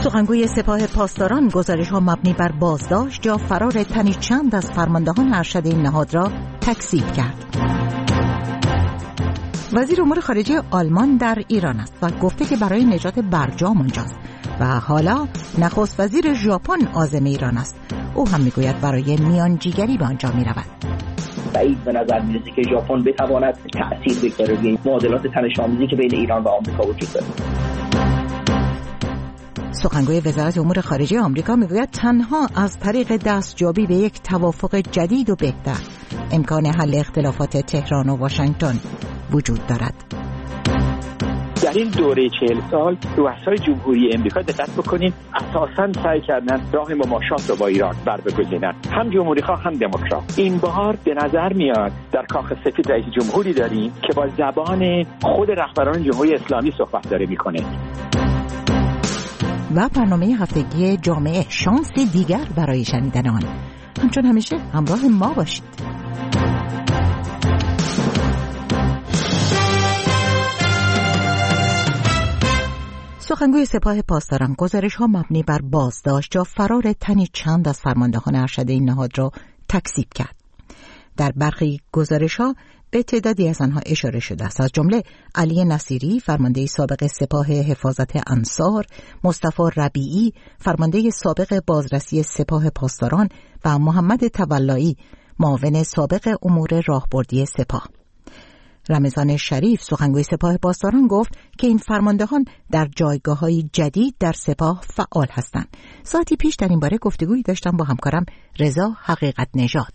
سخنگوی سپاه پاسداران گزارش‌ها مبنی بر بازداشت یا فرار تنی چند از فرماندهان ارشد این نهاد را تکذیب کرد. وزیر امور خارجه آلمان در ایران است و گفته که برای نجات برجام آنجاست و حالا نخست وزیر ژاپن عازم ایران است. او هم میگوید برای میانجیگری به آنجا میرود. بعید به نظر میرسه که ژاپن بتواند تأثیر بگذاره روی معادلات تنش‌آمیزی که بین ایران و آمریکا وجود دارد. سخنگوی وزارت امور خارجه آمریکا میگوید تنها از طریق دستیابی به یک توافق جدید و بهتر امکان حل اختلافات تهران و واشنگتن وجود دارد. در این دوره 40 سال رؤسای جمهوری امریکا دقت بکنید اساساً سعی کردن راه مماشات رو با ایران برگزینن، هم جمهوری‌خواه هم دموکرات. این بار به نظر میاد در کاخ سفید رئیس جمهوری داریم که با زبان خود رهبران جمهوری اسلامی صحبت داره میکنه. و برنامه هفتگی جامعه شانس دیگر برای شنیدن آن. همچون همیشه همراه ما باشید. سخنگوی سپاه پاسداران گزارش‌ها مبنی بر بازداشت یا فرار تنی چند از فرماندهان ارشد این نهاد را تکذیب کرد. در برخی گزارش‌ها به تعدادی از آنها اشاره شده است، از جمله علی نصیری فرمانده سابق سپاه حفاظت انصار، مصطفی ربیعی فرمانده سابق بازرسی سپاه پاسداران و محمد تولایی معاون سابق امور راهبردی سپاه. رمضان شریف سخنگوی سپاه پاسداران گفت که این فرماندهان در جایگاه‌های جدید در سپاه فعال هستند. ساعتی پیش در این باره گفتگویی داشتم با همکارم رضا حقیقت نژاد.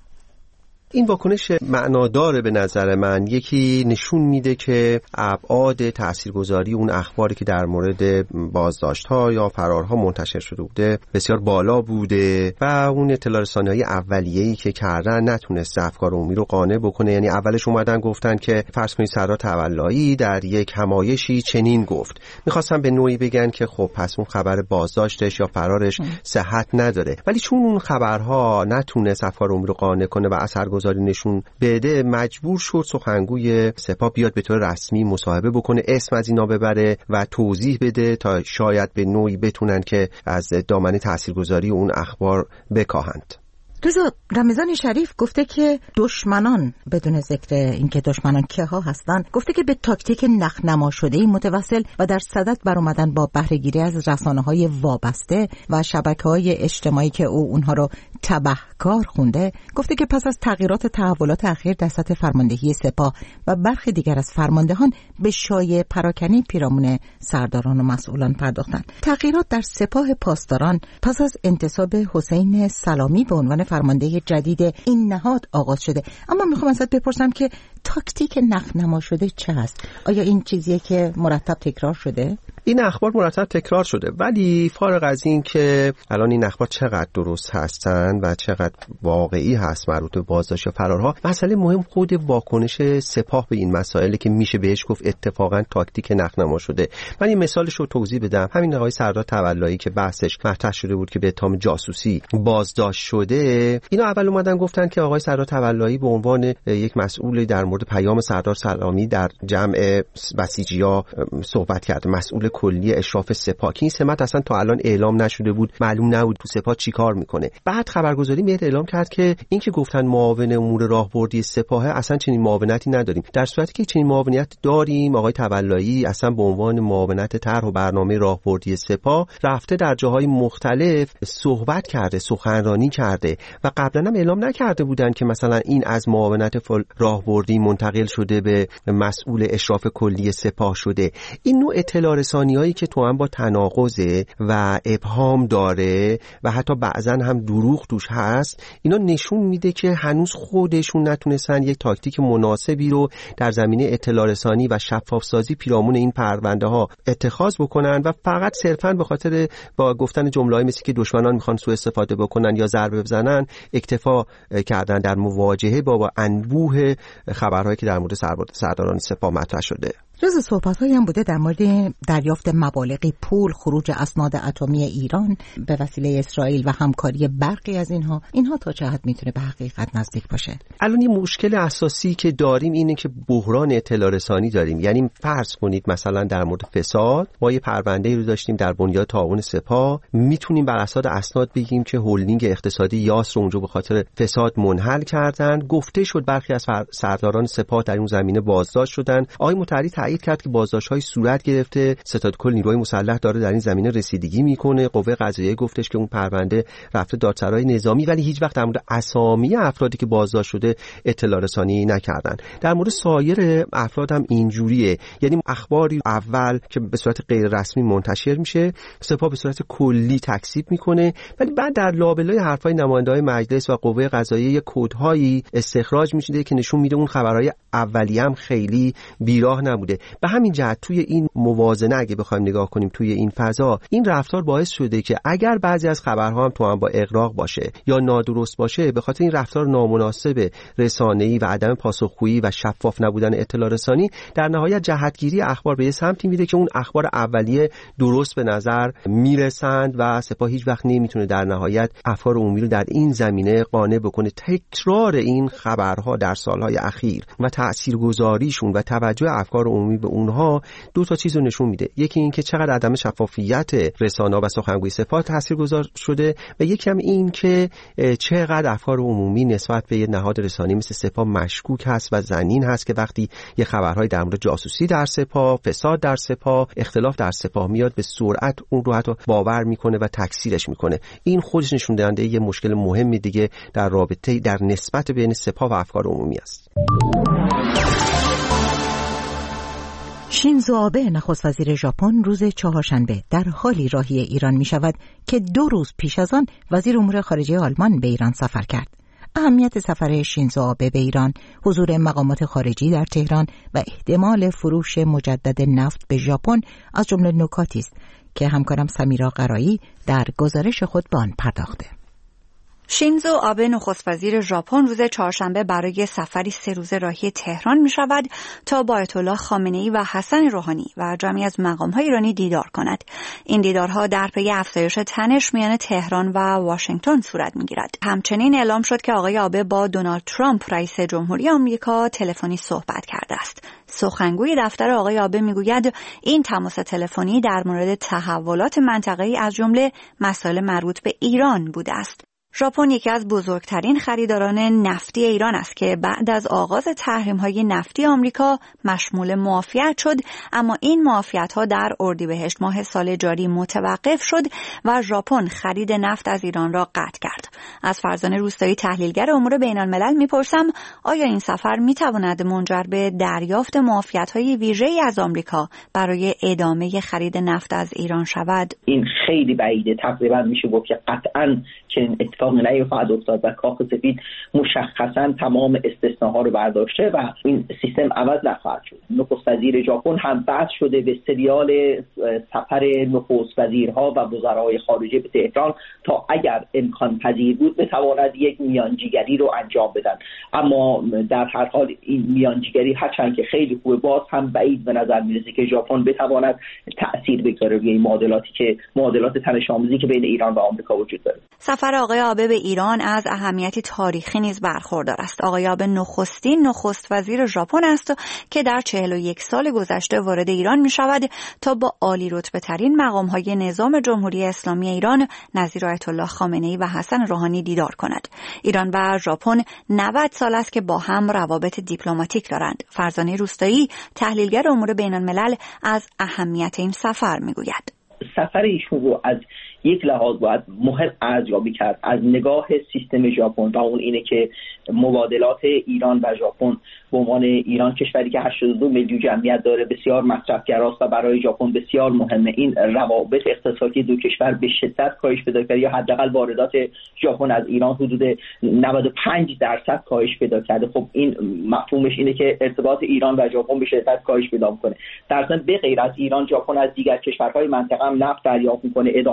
این واکنش معناداره به نظر من. یکی نشون میده که ابعاد تاثیرگذاری اون اخباری که در مورد بازداشت‌ها یا فرارها منتشر شده بوده بسیار بالا بوده و اون اطلاع رسانی‌های اولیه‌ای که کردن نتونسته افکار عمومی رو قانع بکنه. یعنی اولش اومدن گفتن که فرض کنید سردار تولایی در یک همایشی چنین گفت. می‌خواستن به نوعی بگن که خب پس اون خبر بازداشتش یا فرارش صحت نداره. ولی چون اون خبرها نتونست افکار عمومی رو قانع کنه و اثرگذاری نشون بده، مجبور شد سخنگوی سپاه بیاد به طور رسمی مصاحبه بکنه، اسم از اینا ببره و توضیح بده تا شاید به نوعی بتونن که از دامنه تاثیرگذاری اون اخبار بکاهند. رضا، رمضان شریف گفته که دشمنان، بدون ذکر اینکه دشمنان که ها هستن، گفته که به تاکتیک نخنما شده‌ای متوسل و در صدد برآمدن با بهره‌گیری از رسانه‌های وابسته و شبکه‌های اجتماعی که او اونها رو تبهکار خونده. گفته که پس از تغییرات تحولات اخیر در سطح فرماندهی سپاه و برخی دیگر از فرماندهان به شایعه پراکنی پیرامون سرداران و مسئولان پرداختند. تغییرات در سپاه پاسداران پس از انتصاب حسین سلامی به عنوان فرمانده جدید این نهاد آغاز شده. اما میخوام ازت بپرسم که تاکتیک نخنما شده چه هست؟ آیا این چیزیه که مرتب تکرار شده؟ این اخبار مرتب تکرار شده، ولی فارغ از این که الان این اخبار چقدر درست هستن و چقدر واقعی هست مربوط به بازداشت یا فرارها، مسئله مهم خود واکنش سپاه به این مسائله که میشه بهش گفت اتفاقا تاکتیک نخنما شده. من این مثالش رو توضیح بدم. همین آقای سردار تولایی که بحثش مطرح شده بود که به اتهام جاسوسی بازداشت شده، اینا اول اومدن گفتن که آقای سردار تولایی به عنوان یک مسئول در مورد پیام سردار سلامی در جمع بسیجی‌ها صحبت کرد، مسئول کلی اشراف سپاه، که این سمت اصلا تا الان اعلام نشده بود، معلوم نبود تو سپاه چیکار میکنه. بعد خبرگزاری میاد اعلام کرد که این که گفتن معاون امور راهبردی سپاه، اصلا چنین معاونتی نداریم، در صورتی که چنین معاونیت داریم. آقای تولایی اصلا به عنوان معاونت طرح و برنامه راهبردی سپاه رفته در جاهای مختلف صحبت کرده، سخنرانی کرده و قبلا هم اعلام نکرده بودن که مثلا این از معاونت راهبردی منتقل شده به مسئول اشراف کلی سپاه شده. این نوع اطلاع رسانیایی که تو هم با تناقض و ابهام داره و حتی بعضا هم دروغ توش هست، اینا نشون میده که هنوز خودشون نتونستن یک تاکتیک مناسبی رو در زمینه اطلاع رسانی و شفاف سازی پیرامون این پرونده ها اتخاذ بکنن و فقط صرفاً به خاطر با گفتن جمله‌ای مثل که دشمنان میخوان سوء استفاده بکنن یا ضربه بزنن اکتفا کردن در مواجهه با انبوه خبرهایی که در مورد سرداران سپاه مطرح شده. جز صحبت‌هایی هم بوده در مورد دریافت مبالغی پول، خروج اسناد اتمی ایران به وسیله اسرائیل و همکاری برخی از اینها تا چه حد میتونه به حقیقت نزدیک باشه؟ الان یه مشکل اساسی که داریم اینه که بحران اطلاع رسانی داریم. یعنی فرض کنید مثلا در مورد فساد ما یه پرونده‌ای رو داشتیم در بنیاد تعاون سپاه، میتونیم بر اساس اسناد بگیم که هلدینگ اقتصادی یاس رو اونجا به خاطر فساد منحل کردن. گفته شد برخی از سرداران سپاه در اون زمینه بازداشت شدن. آقای مطهری تایید کرد که بازداشت‌های صورت گرفته، ستاد کل نیروی مسلح داره در این زمینه رسیدگی میکنه. قوه قضاییه گفتش که اون پرونده رفته دادسرای نظامی، ولی هیچ وقت در مورد اسامی افرادی که بازداشت شده اطلاع رسانی نکردن. در مورد سایر افراد هم اینجوریه. یعنی اخباری اول که به صورت غیر رسمی منتشر میشه، سپاه به صورت کلی تکذیب میکنه، ولی بعد در لابلای حرفای نماینده‌های مجلس و قوه قضاییه کدهایی استخراج میشه که نشون میده اون خبرهای اولیه هم خیلی بیراه نبوده. به همین جهت توی این موازنه اگه بخوایم نگاه کنیم توی این فضا، این رفتار باعث شده که اگر بعضی از خبرها هم تو هم با اغراق باشه یا نادرست باشه، به خاطر این رفتار نامناسب رسانه‌ای و عدم پاسخگویی و شفاف نبودن اطلاع رسانی، در نهایت جهتگیری اخبار به یه سمتی میره که اون اخبار اولیه درست به نظر میرسند و سپاه هیچ وقت نمیتونه در نهایت افکار عمومی رو در این زمینه قانع بکنه. تکرار این خبرها در سالهای اخیر و تاثیرگذاریشون و توجه افکار عمومی به اونها دو تا چیز رو نشون میده. یکی این که چقدر عدم شفافیت رسانه‌ها و سخنگوی سپاه تاثیرگذار شده و یکی هم این که چقدر افکار عمومی نسبت به یه نهاد رسانه‌ای مثل سپاه مشکوک هست و ظنین هست که وقتی یه خبرهای در مورد جاسوسی در سپاه، فساد در سپاه، اختلاف در سپاه میاد، به سرعت اون رو حتی باور میکنه و تکثیرش میکنه. این خودش نشون دهنده یه مشکل مهمی دیگه در رابطه در نسبت بین سپاه و افکار عمومی است. شینزو آبه نخست وزیر ژاپن روز چهارشنبه در حالی راهی ایران می شود که 2 روز پیش از آن وزیر امور خارجه آلمان به ایران سفر کرد. اهمیت سفر شینزو آبه به ایران، حضور مقامات خارجی در تهران و احتمال فروش مجدد نفت به ژاپن از جمله نکاتی است که همکارم سمیرا قرایی در گزارش خود به آن پرداخته. شینزو آبه نخست وزیر ژاپن روز چهارشنبه برای سفری 3 روزه راهی تهران می شود تا با آیت الله خامنه‌ای و حسن روحانی و جمعی از مقام‌های ایرانی دیدار کند. این دیدارها در پی افزایش تنش میان تهران و واشنگتن صورت می‌گیرد. همچنین اعلام شد که آقای آبه با دونالد ترامپ رئیس جمهوری آمریکا تلفنی صحبت کرده است. سخنگوی دفتر آقای آبه میگوید این تماس تلفنی در مورد تحولات منطقه‌ای از جمله مسائل مربوط به ایران بوده است. ژاپن یکی از بزرگترین خریداران نفتی ایران است که بعد از آغاز تحریم‌های نفتی آمریکا مشمول معافیت شد، اما این معافیت‌ها در اردیبهشت ماه سال جاری متوقف شد و ژاپن خرید نفت از ایران را قطع کرد. از فرزانه روستایی تحلیلگر امور بین‌الملل می‌پرسم آیا این سفر می‌تواند منجر به دریافت معافیت‌های ویژه‌ای از آمریکا برای ادامه خرید نفت از ایران شود؟ این خیلی بعیده. تقریبا میشه گفت که قطعاً که اتفاق نخواهد افتاد و کاخ سفید مشخصاً تمام استثناها رو برداشته و این سیستم عوض نخواهد شد. نخست وزیر ژاپن هم بحث شده به سریال سفر نخست وزیرها و وزرای خارجه به تهران تا اگر امکان پذیر بود بتواند یک میانجیگری رو انجام بدن، اما در هر حال این میانجیگری هرچند که خیلی خوبه باز هم بعید به نظر میرسه که ژاپن بتواند تأثیر بگذاره روی معادلات تنش‌آمیزی که بین ایران و آمریکا وجود داره. سفر آقای آبه به ایران از اهمیتی تاریخی نیز برخوردار است. آقای آبه نخستین نخست وزیر ژاپن است که در 41 سال گذشته وارد ایران می شود تا با عالی رتبه ترین مقام‌های نظام جمهوری اسلامی ایران نظیر آیت الله خامنه‌ای و حسن روحانی دیدار کند. ایران و ژاپن 90 سال است که با هم روابط دیپلماتیک دارند. فرزانه روستایی تحلیلگر امور بین‌الملل از اهمیت این سفر می‌گوید. سفر ایشون رو از یک لحاظ باید مهم ارزیابی کرد از نگاه سیستم ژاپن و اون اینه که مبادلات ایران و ژاپن به عنوان ایران کشوری که 82 میلیون جمعیت داره بسیار مصرفگراست و برای ژاپن بسیار مهمه. این روابط اقتصادی دو کشور به شدت کاهش پیدا کرده یا حداقل واردات ژاپن از ایران حدود 95% کاهش پیدا کرده. خب این مفهومش اینه که ارتباط ایران و ژاپن به شدت کاهش پیدا می‌کنه. در ضمن به غیر از ایران ژاپن از دیگر کشورهای منطقه هم نفت دریافت می‌کنه، ادامه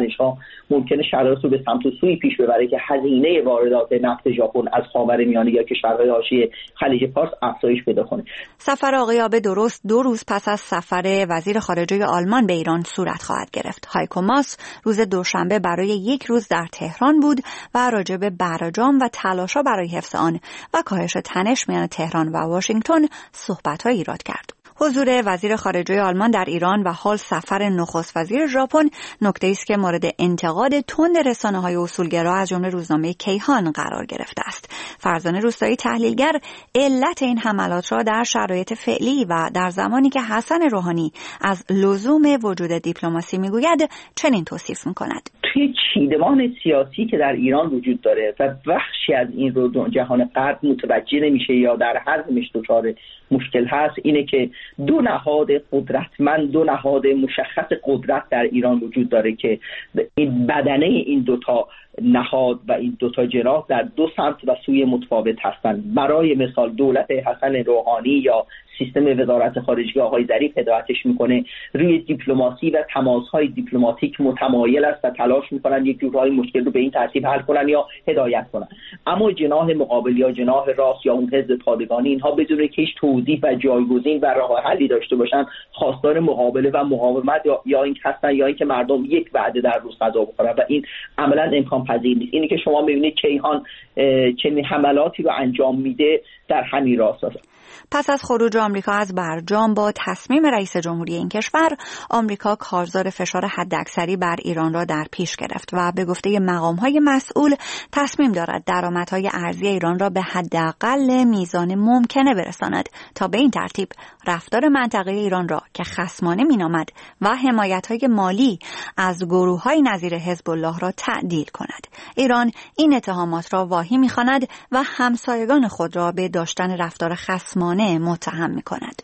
واکنش‌ها ممکنه شرایط رو به سمت و سوی پیش ببره که هزینه واردات نفت ژاپن از خاورمیانه یا کشورهای حاشیه خلیج فارس افزایش پیدا کنه. سفر آقای آبه درست 2 روز پس از سفر وزیر خارجه آلمان به ایران صورت خواهد گرفت. هایکو ماس روز دوشنبه برای 1 روز در تهران بود و راجع به برجام و تلاش‌ها برای حفظ آن و کاهش تنش میان تهران و واشنگتن صحبت‌های ایراد کرد. حضور وزیر خارجه آلمان در ایران و حال سفر نخست وزیر ژاپن نکته‌ای است که مورد انتقاد تند رسانه‌های اصولگرا از جمله روزنامه کیهان قرار گرفته است. فرزانه روستایی تحلیلگر علت این حملات را در شرایط فعلی و در زمانی که حسن روحانی از لزوم وجود دیپلماسی میگوید چنین توصیف می‌کند. توی چیدمان سیاسی که در ایران وجود داره و بخشی از این رو جهان غرب متوجه نمیشه یا در هضمش دچار مشکل هست، اینه که 2 نهاد قدرتمند، 2 نهاد مشخص قدرت در ایران وجود داره که این بدنه این 2 تا نهاد و این 2 تا جناح در 2 سمت و سوی متفاوت هستند. برای مثال دولت حسن روحانی یا سیستم وزارت خارجه آقای ظریف هدایتش میکنه روی دیپلماسی و تماس‌های دیپلماتیک متمایل است و تلاش میکنن یک جورهای مشکل رو به این ترتیب حل کنن یا هدایت کنن. اما جناح مقابل یا جناح راست یا اون حزب پادگانی، اینها بدون که هیچ توضیح و جایگزین و راه حلی داشته باشن خواستار مقابله و مقاومت یا این هستن یا اینکه مردم یک وعده در روز غذا بخورن و این عملاً امکان پذیر نیست. اینی که شما میبینید کیهان چنین حملاتی رو انجام میده در همین راست است. پس از خروج آمریکا از برجام با تصمیم رئیس جمهوری این کشور، آمریکا کارزار فشار حداکثری بر ایران را در پیش گرفت و به گفته مقام‌های مسئول تصمیم دارد درآمدهای ارزی ایران را به حداقل میزان ممکنه برساند تا به این ترتیب رفتار منطقه ایران را که خصمانه مینامد و حمایت‌های مالی از گروه‌های نظیر حزب الله را تعدیل کند. ایران این اتهامات را واهی می‌خواند و همسایگان خود را به داشتن رفتار خصمانه متهم می‌کند.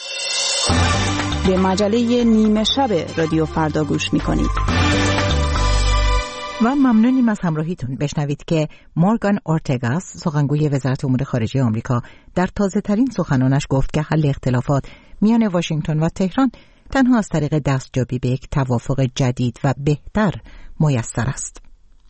به مجله نیمه شب رادیو فردا گوش می‌کنید. و ممنونیم از همراهیتون. بشنوید که مورگان اورتگاس، سخنگوی وزارت امور خارجه آمریکا، در تازه‌ترین سخنانش گفت که حل اختلافات میان واشنگتن و تهران تنها از طریق دستیابی به یک توافق جدید و بهتر میسر است.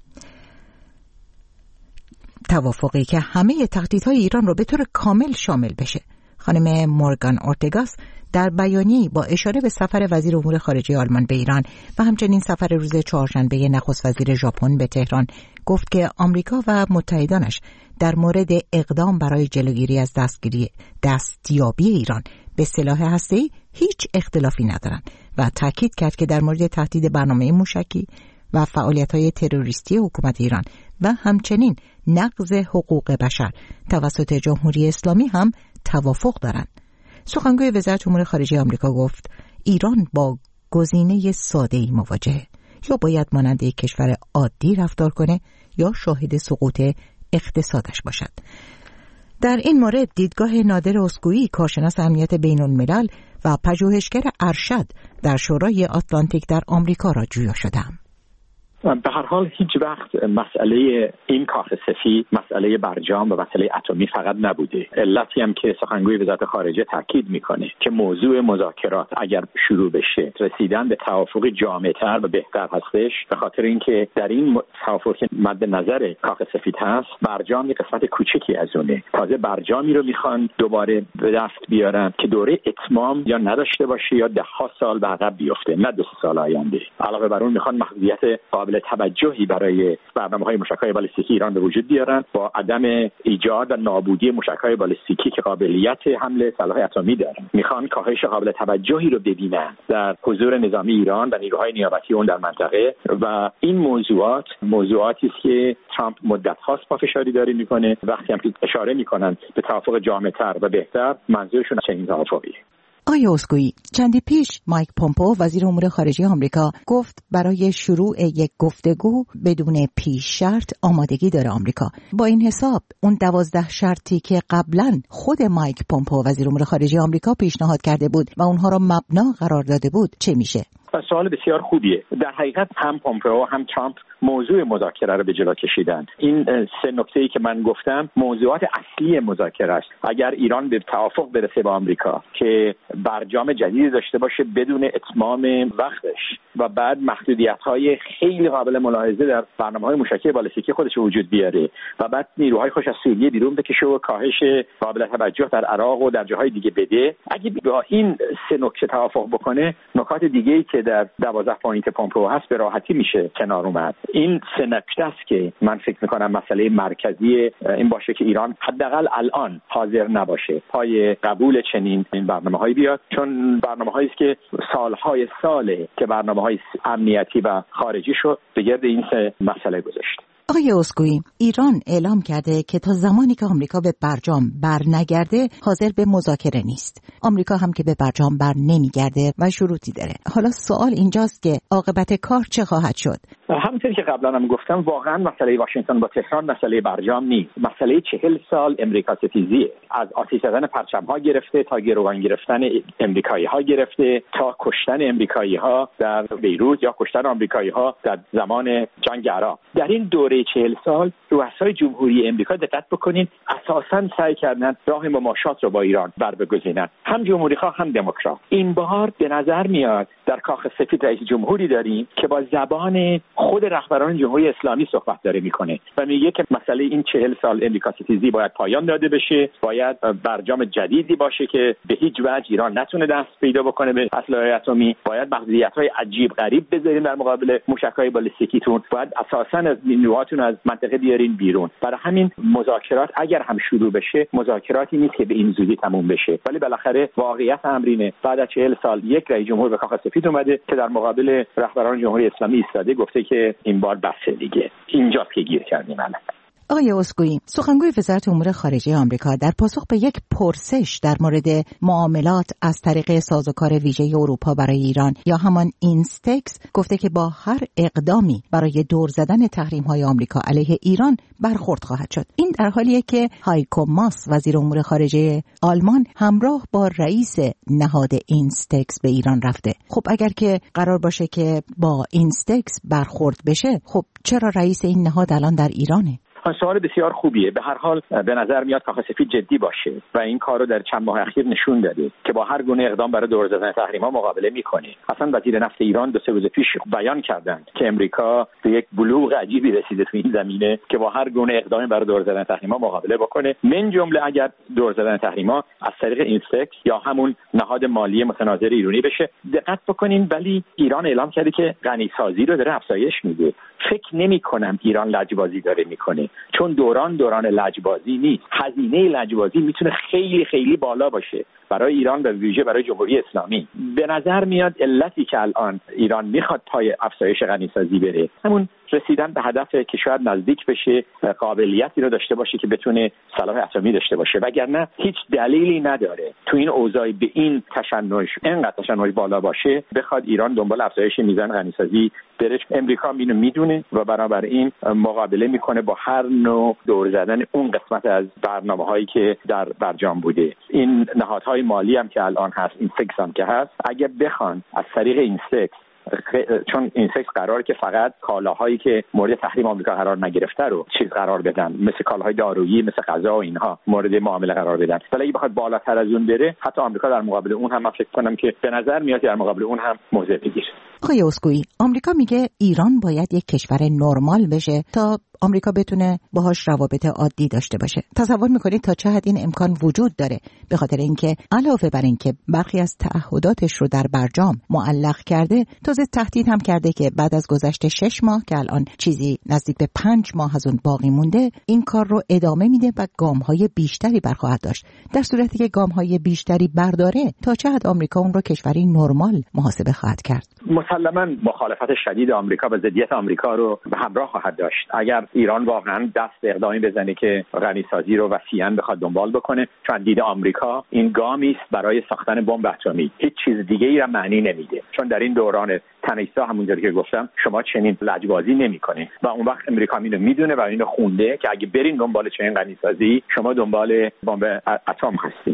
توافقی که همه تهدیدهای ایران رو به طور کامل شامل بشه. خانم مورگان اورتگاس در بیانیه‌ای با اشاره به سفر وزیر امور خارجه آلمان به ایران و همچنین سفر روز چهارشنبه نخست وزیر ژاپن به تهران گفت که آمریکا و متحدانش در مورد اقدام برای جلوگیری از دستیابی ایران به سلاح هسته‌ای هیچ اختلافی ندارند و تاکید کرد که در مورد تهدید برنامه موشکی و فعالیت‌های تروریستی حکومت ایران و همچنین نقض حقوق بشر توسط جمهوری اسلامی هم توافق دارند. سخنگوی وزارت امور خارجه آمریکا گفت ایران با گزینه ساده‌ای مواجهه، یا باید مانند یک کشور عادی رفتار کنه یا شاهد سقوط اقتصادش باشد. در این مورد دیدگاه نادر اسکویی، کارشناس امنیت بین الملل و پژوهشگر ارشد در شورای آتلانتیک در آمریکا را جویا شدم. به هر حال هیچ وقت مسئله این کاخ سفید، مسئله برجام و مسئله اتمی فقط نبوده. علتی هم که سخنگوی وزارت خارجه تاکید میکنه که موضوع مذاکرات اگر شروع بشه رسیدن به توافق جامع‌تر و بهتر هستش، به خاطر اینکه در این توافق که مد نظر کاخ سفید هست، برجام یک قسمت کوچکی از اونه. تازه برجامی رو میخوان دوباره به دست بیارن که دوره اتمام یا نداشته باشه یا 10 سال به عقب بیفته، نه 2 سال آینده. علاوه بر اون میخوان محدودیت قابل توجهی برای برنامه‌های موشک‌های بالستیکی ایران به وجود بیارن با عدم ایجاد و نابودی موشک‌های بالستیکی که قابلیت حمل سلاح اتمی دارن. میخوان کاهش قابل توجهی رو ببینن در حضور نظامی ایران و نیروهای نیابتی اون در منطقه و این موضوعاتی است که ترامپ مدت‌هاست پافشاری داره میکنه. وقتی هم اشاره میکنن به توافق جامع‌تر و بهتر، منظورشون چنین توافقیه. آقای اسکویی، چندی پیش مایک پومپئو وزیر امور خارجه آمریکا گفت برای شروع یک گفتگو بدون پیش شرط آمادگی داره آمریکا. با این حساب اون 12 شرطی که قبلا خود مایک پومپئو وزیر امور خارجه آمریکا پیشنهاد کرده بود و اونها را مبنا قرار داده بود چه میشه؟ سوال بسیار خوبیه. در حقیقت هم پومپئو هم ترامپ موضوع مذاکره رو به جلو کشیدن. این سه نکته‌ای که من گفتم موضوعات اصلی مذاکره است. اگر ایران به توافق برسه با آمریکا که برجام جدید داشته باشه بدون اتمام وقتش و بعد محدودیت‌های خیلی قابل ملاحظه در برنامه‌های موشکی بالستیکی خودش وجود بیاره و بعد نیروهای خوش از سوریه بیرون بکشه و کاهش قابل توجه در عراق و در جاهای دیگه بده، اگه با این سه نکته توافق بکنه، نکات دیگه‌ای که در 12 پوینت پومپئو هست به راحتی میشه کنار اومد. این سه نکته است که من فکر می‌کنم مسئله مرکزی این باشه که ایران حداقل الان حاضر نباشه پای قبول چنین این برنامه‌هایی بیاد، چون برنامه‌هایی است که سال‌های ساله که برنامه‌های امنیتی و خارجی شو به گرد این سه مسئله گذاشت. آقای اسکوئی، ایران اعلام کرده که تا زمانی که آمریکا به برجام بر نگرده حاضر به مذاکره نیست. آمریکا هم که به برجام بر نمیگرده و شروطی داره. حالا سوال اینجاست که عاقبت کار چه خواهد شد؟ همونطوری که قبلا هم گفتم، واقعا مسئله واشنگتن با تهران مسئله برجام نیست. مسئله 40 سال امریکا ستیزیه. از آتش زدن پرچم‌ها گرفته تا گروگان گرفتن امریکایی‌ها گرفته تا کشتن امریکایی‌ها در بیروت یا کشتن آمریکایی‌ها در زمان جنگ عراق. در این دوره 40 سال رؤسای جمهوری امریکا دقت بکنین اساساً سعی کردن راه مماشات رو با ایران بر بگزینن، هم جمهوری‌خواه هم دموکرات. این بار به نظر میاد در کاخ سفید رئیس جمهوری داریم که با زبان خود رهبران جمهوری اسلامی صحبت داره میکنه و میگه که مسئله این 40 سال امریکا ستیزی باید پایان داده بشه، باید برجام جدیدی باشه که به هیچ وجه ایران نتونه دست پیدا بکنه به اسلحه اتمی، باید محدودیت‌های عجیب غریب بذارین در مقابل موشک‌های بالستیکیتون، باید اساساً از نیروهاتون از منطقه بیارین بیرون. برای همین مذاکرات اگر هم شروع بشه مذاکراتی نیست که به این زودی تموم بشه، ولی بالاخره واقعیت امرینه بعد از 40 سال یک رئیس جمهور به کاخ سفید اومده که در مقابل رهبران جمهوری اسلامی ایستاده، گفته که این بار بسه دیگه، اینجاست که گیر کردیم الان. آقای اسکوئی، سخنگوی وزارت امور خارجه آمریکا در پاسخ به یک پرسش در مورد معاملات از طریق سازوکار ویژه اروپا برای ایران یا همان اینستکس گفته که با هر اقدامی برای دور زدن تحریم‌های آمریکا علیه ایران برخورد خواهد شد. این در حالیه که هایکو ماس وزیر امور خارجه آلمان همراه با رئیس نهاد اینستکس به ایران رفته. خب اگر که قرار باشه که با اینستکس برخورد بشه، خب چرا رئیس این نهاد الان در ایرانه؟ سوال بسیار خوبیه. به هر حال به نظر میاد کاخ سفید جدی باشه و این کارو در چند ماه اخیر نشون داده که با هر گونه اقدام برای دور زدن تحریم‌ها مقابله میکنه. اصلا وزیر نفت ایران 2-3 روز پیش بیان کردن که امریکا به یک بلوغ عجیبی رسیده تو این زمینه که با هر گونه اقدامی برای دور زدن تحریم‌ها مقابله بکنه، من جمله اگر دور زدن تحریم‌ها از طریق اینستکس یا همون نهاد مالی متناظر ایرانی بشه. دقت بکنین ولی ایران اعلام کرده که غنیسازی رو داره افزایش میده. فکر نمی‌کنم ایران لجبازی داره میکنه، چون دوران لجبازی نیست. هزینه لجبازی میتونه خیلی خیلی بالا باشه برای ایران و ویژه برای جمهوری اسلامی. به نظر میاد علتی که الان ایران میخواد پای افزایش غنیسازی بره همون رسیدن به هدف که شاید نزدیک بشه، قابلیتی رو داشته باشه که بتونه سلاح اتمی داشته باشه، وگرنه هیچ دلیلی نداره تو این اوضاع به این اینقدر تشنج بالا باشه بخواد ایران دنبال افزایش میزان غنیسازی بره. امریکا اینو میدونه و بنابراین مقابله میکنه با هر نوع دور زدن اون قسمت از برنامه‌هایی که در برجام بوده. این نهادهای مالی هم که الان هست، این سکس هم که هست، اگه بخوان از طریق این سکس، چون این سکس قراره که فقط کالاهایی که مورد تحریم آمریکا قرار نگرفته رو چیز قرار بدن، مثل کالاهای دارویی، مثل غذا و اینها مورد معامله قرار بدن. ولی اگه بخواد بالاتر از اون بره، حتی آمریکا در مقابل اون هم فکر کنم که به نظر میاد در مقابل اون هم موضع بگیره. آقای اسکوئی، آمریکا میگه ایران باید یک کشور نرمال بشه تا آمریکا بتونه باهاش روابط عادی داشته باشه. تصور میکنید تا چه حد این امکان وجود داره؟ به خاطر اینکه علاوه بر اینکه برخی از تعهداتش رو در برجام معلق کرده، تازه تهدید هم کرده که بعد از گذشت 6 ماه که الان چیزی نزدیک به 5 ماه از اون باقی مونده، این کار رو ادامه میده و گام‌های بیشتری برخواهد داشت. در صورتی که گام‌های بیشتری برداره، تا چه حد آمریکا اون رو کشوری نرمال محاسبه خواهد کرد؟ مسلماً مخالفت شدید آمریکا و ضدیت آمریکا رو به همراه خواهد داشت. اگر ایران واقعا دست اقدامی بزنه که غنیسازی رو وسیعاً بخواد دنبال بکنه، چون دید آمریکا این گامی است برای ساختن بمب اتمی، هیچ چیز دیگه‌ای را معنی نمیده. چون در این دوران تنیسا همونجوری که گفتم شما چنین لجبازی نمی‌کنید و اون وقت امریکا اینو میدونه و اینو خونده که اگه برین دنبال چنین غنیسازی شما دنبال بمب اتم هستین.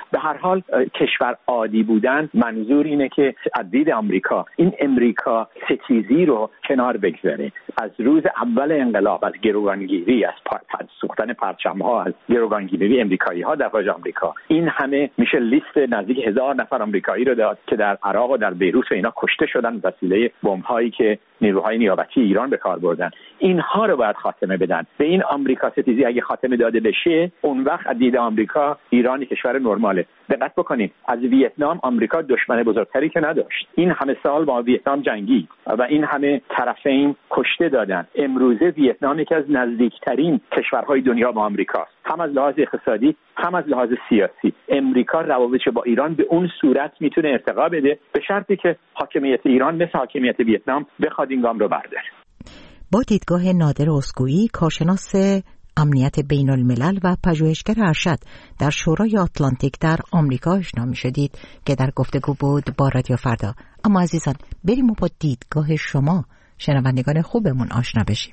به هر حال کشور عادی بودن منظور اینه که از دید آمریکا این امریکا ستیزی رو کنار بگذاره. از روز اول انقلاب، از گروگانگیری، از سوختن پرچم‌ها، از گروگانگیری امریکایی‌ها در خارج آمریکا، این همه میشه لیست نزدیک 1000 نفر آمریکایی رو داد که در عراق و در بیروت و اینا کشته شدن وسیله بمب‌هایی که نیروهای نیابتی ایران به کار بردن. اینها رو باید خاتمه بدن. به این آمریکا ستیزی اگه خاتمه داده بشه، اون وقت از دید آمریکا ایران کشور نرماله. دقت بکنید، از ویتنام آمریکا دشمن بزرگتری که نداشت. این همه سال با ویتنام جنگید و این همه طرفین کشته دادن. امروزه ویتنام یکی از نزدیکترین کشورهای دنیا با آمریکاست، هم از لحاظ اقتصادی هم از لحاظ سیاسی. امریکا روابطش با ایران به اون صورت میتونه ارتقا بده، به شرطی که حاکمیت ایران مثل حاکمیت ویتنام بخواد این گام رو برداره. با دیدگاه نادر اسکویی، کارشناس امنیت بین الملل و پژوهشگر ارشد در شورای آتلانتیک در آمریکا آشنا می‌شدید که در گفتگو بود با رادیو فردا. اما عزیزان، بریم و با دیدگاه شما شنوندگان خوبمون آشنا بشیم.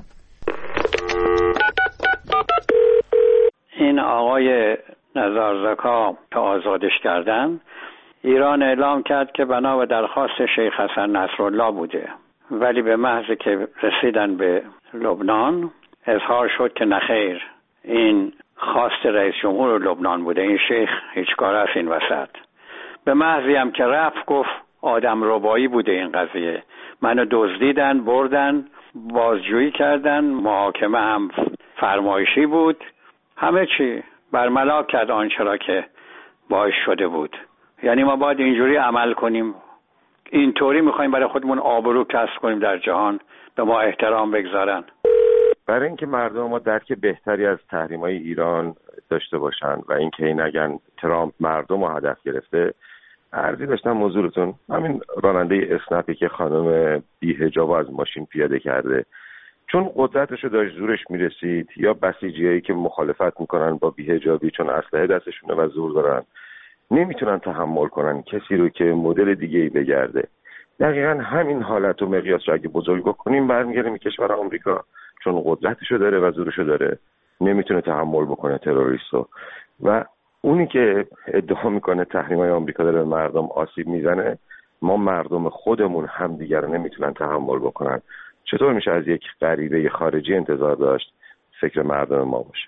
این آقای نزارزکا که آزادش کردن، ایران اعلام کرد که بنا به درخواست شیخ حسن نصرالله بوده، ولی به محض که رسیدن به لبنان اظهار شد که نخیر، این خواست رئیس جمهور لبنان بوده، این شیخ هیچ کار است این وسط. به محضی هم که رفت گفت آدم ربایی بوده این قضیه، منو دزدیدن، بردن، بازجویی کردن، محاکمه هم فرمایشی بود، همه چی برملا کرد آنچه را که باعث شده بود. یعنی ما باید اینجوری عمل کنیم، اینطوری میخوایم برای خودمون آبرو کسب کنیم در جهان، به ما احترام بگذارن. برای اینکه مردم ما درک بهتری از تحریم‌های ایران داشته باشن و اینکه این نگن ترامپ مردم رو هدف گرفته، عرضی داشتم حضورتون، همین راننده اسنپی که خانم بی‌حجاب از ماشین پیاده کرده، چون قدرتشو داشت زورش میرسید، یا بسیجیایی که مخالفت میکنن با بی‌حجابی چون اسلحه دستشونه و زور دارن نمیتونن تحمل کنن کسی رو که مدل دیگه‌ای بگرده. دقیقاً همین حالت و مقیاس رو اگه بزرگ بکنیم برمیگردیم کشور آمریکا، چون قدرتشو داره و زورشو داره، نمیتونه تحمل بکنه تروریستو. و اونی که ادعا میکنه تحریم‌های آمریکا داره به مردم آسیب میزنه، ما مردم خودمون هم دیگر رو نمیتونن تحمل بکنن. چطور میشه از یک غریبه خارجی انتظار داشت فکر مردم ما باشه؟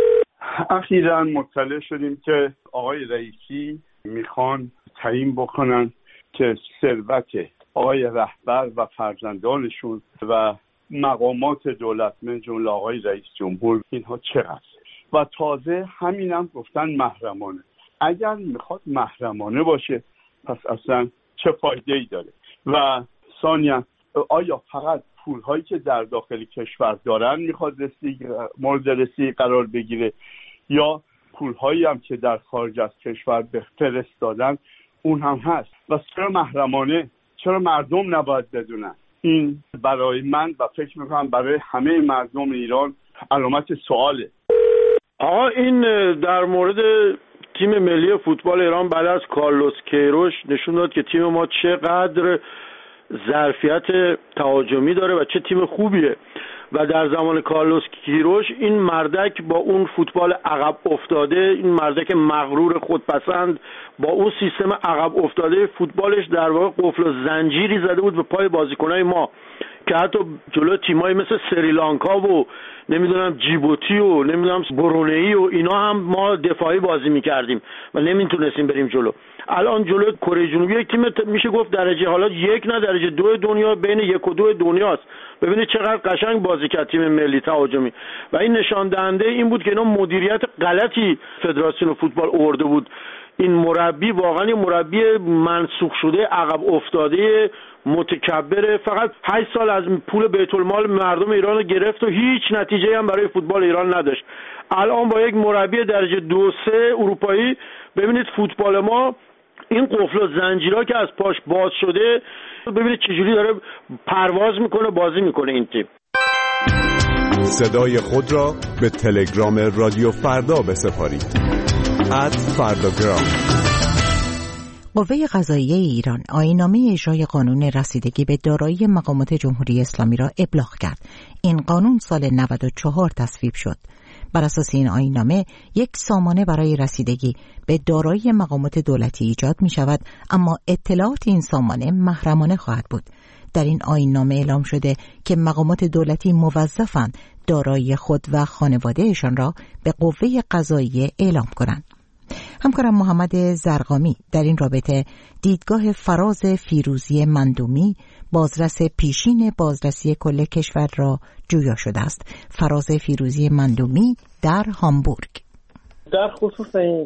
اخیراً مطلع شدیم که آقای رئیسی میخوان تعیین بکنن که ثروت آقای رهبر و فرزندانشون و مقامات دولتمند جمله آقای رئیس جمهور اینها چقدر، و تازه همینم گفتن محرمانه. اگر میخواد محرمانه باشه پس اصلا چه فایده ای داره؟ و ثانیا آیا فقط پولهایی که در داخل کشور دارن میخواد مورد رسیدگی قرار بگیره، یا پولهایی هم که در خارج از کشور به فرستادن اون هم هست؟ و چرا محرمانه؟ چرا مردم نباید بدونن؟ این برای من و فکر میکنم برای همه مردم ایران علامت سواله. آقا این در مورد تیم ملی فوتبال ایران بعد از کارلوس کیروش نشون داد که تیم ما چقدر ظرفیت تهاجمی داره و چه تیم خوبیه. و در زمان کارلوس کیروش این مردک با اون فوتبال عقب افتاده، این مردک مغرور خودپسند با اون سیستم عقب افتاده فوتبالش در واقع قفل و زنجیری زده بود به پای بازیکنای ما که حتی جلو تیمایی مثل سریلانکا و نمیدونم جیبوتی و نمیدونم برونئی و اینا هم ما دفاعی بازی میکردیم و نمیتونستیم بریم جلو. الان جلو کره جنوبی یک تیم میشه گفت درجه حالا 1 نه درجه 2 دنیا، بین 1 و 2 دنیاست. ببینید چقدر قشنگ بازی کرد تیم ملی تهاجمی و این نشان دهنده این بود که اینا مدیریت غلطی فدراسیون فوتبال آورده بود. این مربی واقعا مربی منسوخ شده، عقب افتاده، متکبر، فقط 8 سال از پول بیت المال مردم ایران رو گرفت و هیچ نتیجه هم برای فوتبال ایران نداشت. الان با یک مربی درجه 2-3 اروپایی ببینید فوتبال ما این قفل و زنجیرها که از پاش باز شده، ببینید چجوری داره پرواز میکنه، بازی میکنه این تیم. صدای خود را به تلگرام رادیو فردا بسپارید. @فرداگرام. قوه قضاییه ایران آیین‌نامه اجرای قانون رسیدگی به دارایی مقامات جمهوری اسلامی را ابلاغ کرد. این قانون سال 94 تصویب شد. بر اساس این آیین‌نامه یک سامانه برای رسیدگی به دارایی مقامات دولتی ایجاد می شود، اما اطلاعات این سامانه محرمانه خواهد بود. در این آیین‌نامه اعلام شده که مقامات دولتی موظفند دارایی خود و خانوادهشان را به قوه قضاییه اعلام کنند. همکارم محمد زرقامی در این رابطه دیدگاه فراز فیروزی مندومی، بازرس پیشین بازرسی کل کشور را جویا شده است. فراز فیروزی مندومی در هامبورگ. در خصوص این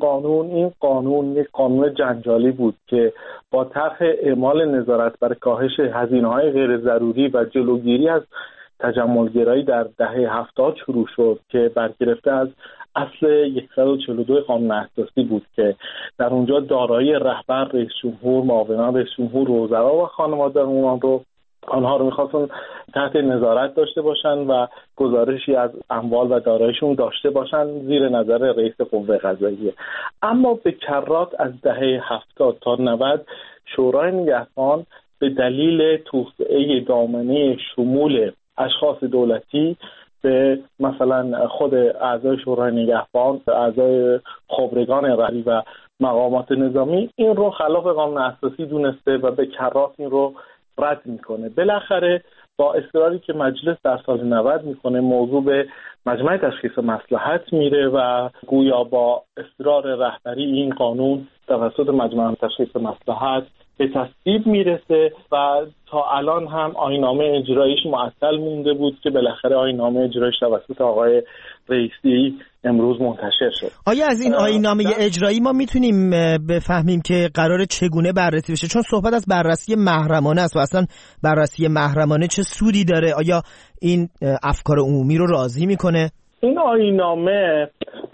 قانون یک قانون جنجالی بود که با طرح اعمال نظارت بر کاهش هزینه‌های غیر ضروری و جلوگیری از تجملگرایی در دهه 70 شروع شد که برگرفته از اصل 142 قانون اساسی بود که در اونجا دارایی رهبر، رئیس جمهور، معاونان رئیس جمهور، وزرا و خانواده آنها رو می‌خواستن تحت نظارت داشته باشن و گزارشی از اموال و داراییشون داشته باشن زیر نظر رئیس قوه قضاییه. اما به کرات از دهه 70 تا 90 شورای نگهبان به دلیل توسعه دامنه شمول اشخاص دولتی به مثلا خود اعضای شورای نگهبان، اعضای خبرگان رهبری و مقامات نظامی این رو خلاف قانون اساسی دونسته و به کرات این رو رد میکنه. بالاخره با اصراری که مجلس در سال 90 میکنه موضوع به مجمع تشخیص مصلحت میره و گویا با اصرار رهبری این قانون توسط مجمع تشخیص مصلحت به تصویب میرسه و تا الان هم آیین‌نامه اجراییش معطل مونده بود که بالاخره آیین‌نامه اجراییش توسط آقای رئیسی امروز منتشر شد. آیا از این آیین‌نامه اجرایی ما میتونیم بفهمیم که قراره چگونه بررسی بشه؟ چون صحبت از بررسی محرمانه است و اصلا بررسی محرمانه چه سودی داره؟ آیا این افکار عمومی رو راضی میکنه؟ این آیین‌نامه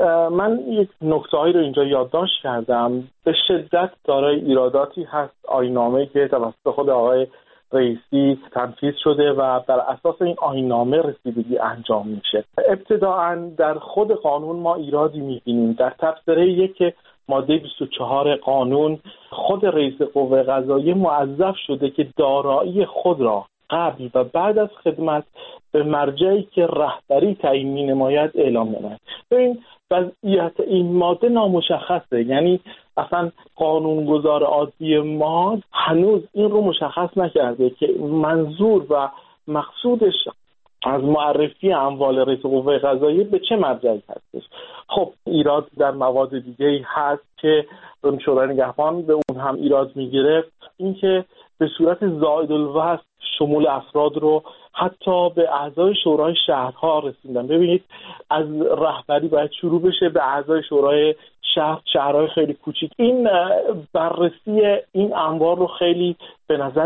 من یک نکته‌هایی رو اینجا یادداشت کردم. به شدت دارای ایراداتی هست آیین‌نامه‌ای که توسط خود آقای رئیسی تنفیذ شده و بر اساس این آیین‌نامه رسیدگی انجام میشه. ابتداءً در خود قانون ما ایرادی می‌بینیم. در تبصره 1 ماده 24 قانون خود رئیس قوه قضاییه موظف شده که دارایی خود را قبل و بعد از خدمت به مرجعی که رهبری تعیین می‌نماید اعلام نماید. این وضعیت این ماده نامشخصه، یعنی اصلا قانونگذار عادی ما هنوز این رو مشخص نکرده که منظور و مقصودش از معرفی اموال رئیس قوه قضاییه به چه مرجعی هستش. خب ایراد در مواد دیگه‌ای هست که شورای نگهبان به اون هم ایراد میگرفت، اینکه به صورت زائدالوصف شمول افراد رو حتی به اعضای شورای شهرها رسیدن. ببینید از رهبری باید شروع بشه به اعضای شورای شهرهای خیلی کوچیک. این بررسی این اموال رو خیلی به نظر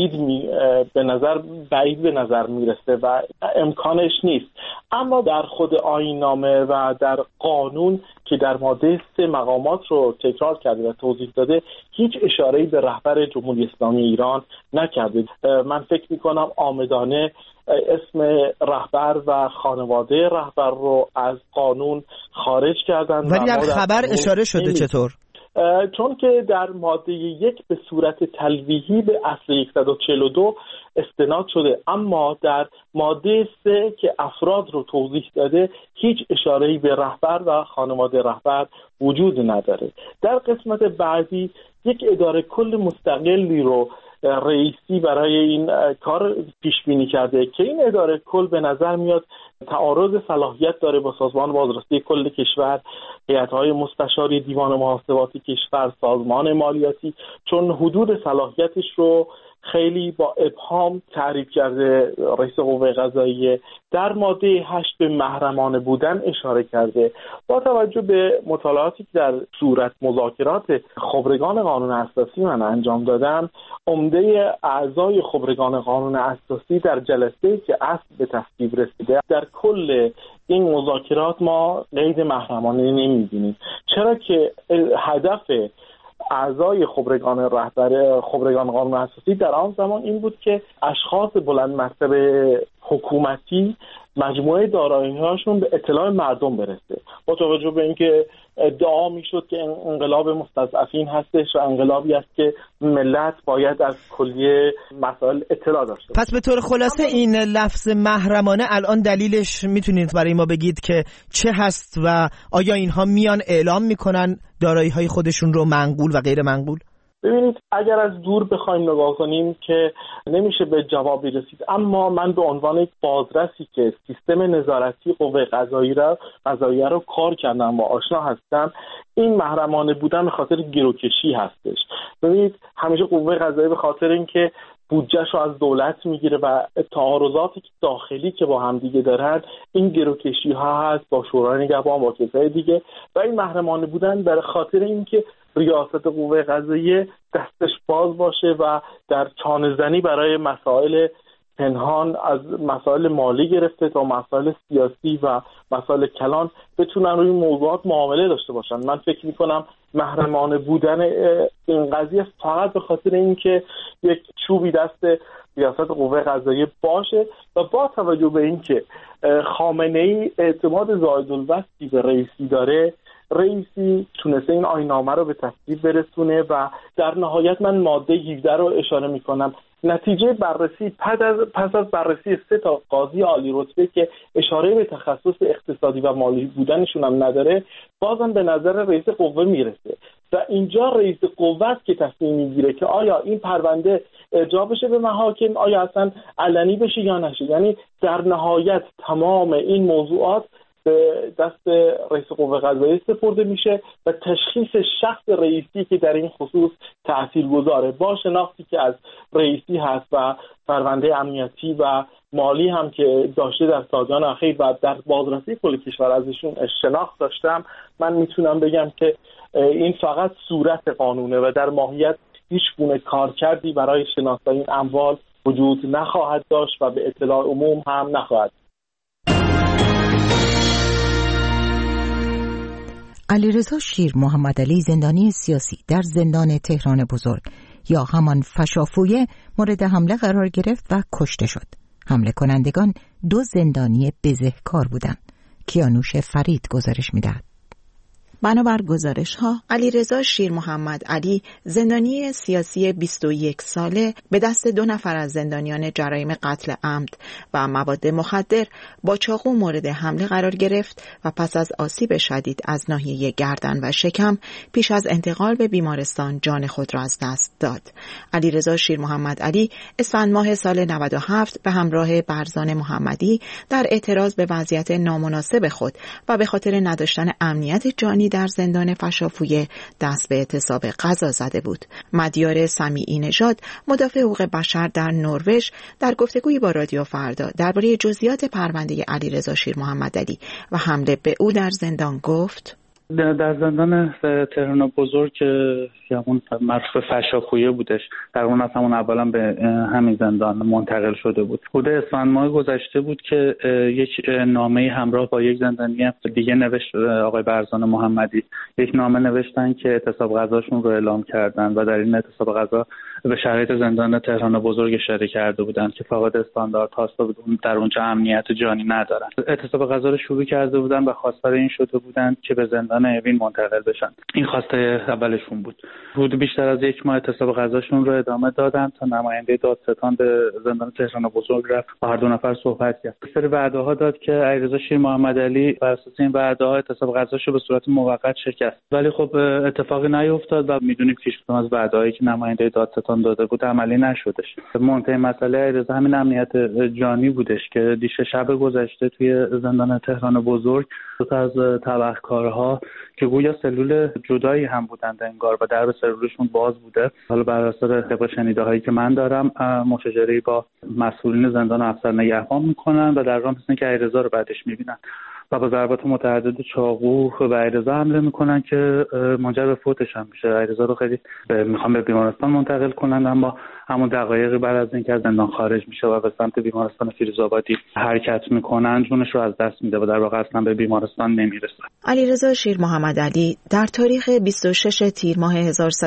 بعید به نظر میرسه و امکانش نیست. اما در خود آیین‌نامه و در قانون که در ماده 3 مقامات رو تکرار کرده و توضیح داده هیچ اشاره‌ای به رهبر جمهوری اسلامی ایران نکرده. من فکر می‌کنم عامدانه اسم رهبر و خانواده رهبر رو از قانون خارج کردن. ولی در خبر اشاره شده چطور؟ چون که در ماده 1 به صورت تلویحی به اصل 142 استناد شده، اما در ماده 3 که افراد رو توضیح داده هیچ اشاره‌ای به رهبر و خانواده رهبر وجود نداره. در قسمت بعدی یک اداره کل مستقلی رو رئیسی برای این کار پیش بینی کرده که این اداره کل به نظر میاد تعارض صلاحیت داره با سازمان بازرسی کل کشور، هیئت‌های مستشاری دیوان محاسباتی کشور، سازمان مالیاتی، چون حدود صلاحیتش رو خیلی با ابهام تعریف کرده رئیس قوه قضاییه. در ماده 8 به محرمانه بودن اشاره کرده. با توجه به مطالعاتی که در صورت مذاکرات خبرگان قانون اساسی من انجام دادم، عمده اعضای خبرگان قانون اساسی در جلسه‌ای که اصل به تصویب رسیده در کل این مذاکرات ما قید محرمانه نمی‌بینیم، چرا که هدف اعضای خبرگان قانون اساسی در آن زمان این بود که اشخاص بلند مرتبه حکومتی مجموعه دارایی‌هاشون به اطلاع مردم برسه، با توجه به اینکه ادعا میشد که انقلاب مستضعفین هستش و انقلابی است که ملت باید از کلیه مسائل اطلاع داشته باشه. پس به طور خلاصه این لفظ محرمانه الان دلیلش میتونید برای ما بگید که چه هست و آیا اینها میان اعلام میکنن دارایی‌های خودشون رو منقول و غیر منقول؟ ببینید اگر از دور بخوایم نگاه کنیم که نمیشه به جوابی رسید، اما من به عنوان یک بازرسی که سیستم نظارتی قوه قضاییه رو کار کردم و آشنا هستم، این محرمانه بودن به خاطر گروکشی هستش. ببینید همیشه قوه قضاییه به خاطر اینکه بودجهش رو از دولت میگیره و تعارضات داخلی که با هم دیگه دارن، این گروکشی ها هست با شورای نگهبان با کسای دیگه، و این محرمانه بودن برای خاطر اینکه ریاست قوه قضاییه دستش باز باشه و در چانه‌زنی برای مسائل پنهان از مسائل مالی گرفته تا مسائل سیاسی و مسائل کلان بتونن روی موضوعات معامله داشته باشن. من فکر میکنم محرمانه بودن این قضیه فقط به خاطر اینکه یک چوبی دست ریاست قوه قضاییه باشه و با توجه به اینکه خامنه‌ای اعتماد زائدالوصفی به رئیسی داره، رئیسی تونسته این آیین‌نامه رو به تصویب برسونه و در نهایت من ماده 17 رو اشاره میکنم. نتیجه بررسی پس از بررسی 3 قاضی عالی رتبه که اشاره به تخصص اقتصادی و مالی بودنشون هم نداره، بازم به نظر رئیس قوه میرسه و اینجا رئیس قوه است که تصمیم میگیره که آیا این پرونده ارجاع بشه به محاکم، آیا اصلا علنی بشه یا نشه. یعنی در نهایت تمام این موضوعات به دست رئیس قوه قضاییه سپرده میشه و تشخیص شخص رئیسی که در این خصوص تاثیرگذاره با شناختی که از رئیسی هست و پرونده امنیتی و مالی هم که داشته در سال‌های اخیر و در بازرسی کل کشور ازشون شناخت داشتم، من میتونم بگم که این فقط صورت قانونه و در ماهیت هیچ گونه کارکردی برای شناسایی این اموال وجود نخواهد داشت و به اطلاع عموم هم نخواهد. علیرضا شیر محمدعلی زندانی سیاسی در زندان تهران بزرگ یا همان فشافویه مورد حمله قرار گرفت و کشته شد. حمله کنندگان 2 زندانی بزهکار بودند. کیانوش فرید گزارش می‌دهد. بنابر گزارش‌ها، علیرضا شیر محمدعلی زندانی سیاسی 21 ساله به دست 2 نفر از زندانیان جرایم قتل عمد و مواد مخدر با چاقو مورد حمله قرار گرفت و پس از آسیب شدید از ناحیه گردن و شکم پیش از انتقال به بیمارستان جان خود را از دست داد. علیرضا شیر محمدعلی اسفند ماه سال 97 به همراه برزان محمدی در اعتراض به وضعیت نامناسب خود و به خاطر نداشتن امنیت جانی در زندان فشافویه دست به اعتصاب غذا زده بود. مدیار سمیعی نژاد، مدافع حقوق بشر در نروژ، در گفتگویی با رادیو فردا درباره جزئیات پرونده علیرضا شیر محمدعلی و حمله به او در زندان گفت: در زندان تهران بزرگ که همون معروف فشافویه بودش، در اون از همون اولا به همین زندان منتقل شده بود. حدود اسفند ماه گذشته بود که یک نامه همراه با یک زندانی دیگه نوشت آقای برزان محمدی. یک نامه نوشتن که اعتصاب غذاشون رو اعلام کردن و در این اعتصاب غذا به شرایط زندان تهران بزرگ اشاره کرده بودند که فقط استاندارد هاست و در اونجا امنیت جانی ندارن. اعتصاب غذا رو شروع کرده بودن و خواستار این شده بودند که به زندان اوین منتقل بشن. این خواسته اولشون بود. حدود بیشتر از 1 ماه اعتصاب غذاشون رو ادامه دادن تا نماینده دادستان به زندان تهران بزرگ رفت و هر 2 نفر صحبت کرد. یک سری وعده‌ها داد که علیرضا شیر محمدعلی بر اساس این وعده‌ها اعتصاب غذاشو به صورت موقت شکست. ولی خب اتفاقی نیفتاد و میدونیم که از وعده‌هایی که نماینده دادستان داده بود عملی نشدش. منتهی مسئله علیرضا همین امنیت جانی بودش که دیشب شب گذشته توی زندان تهران بزرگ 2 از تبهکارها که گویا سلول جدایی هم بودند انگار و درب سلولشون باز بوده، حالا بر اساس طبق شنیده‌هایی که من دارم مشاجره با مسئولین زندان و افسر نگهبان میکنن و در راه مثل که علیرضا رو بعدش میبینن و با ضربات متعدد چاقو به علیرضا حمله میکنن که منجر به فوتش هم میشه. علیرضا رو خیلی میخوام به بیمارستان منتقل کنن، اما همون دقایقی بعد از اینکه از زندان خارج میشه و به سمت بیمارستان فیروزآبادی حرکت میکنن جونش رو از دست میده و در واقع اصلا به بیمارستان نمیرسه. علیرضا شیر محمد علی در تاریخ 26 تیر ماه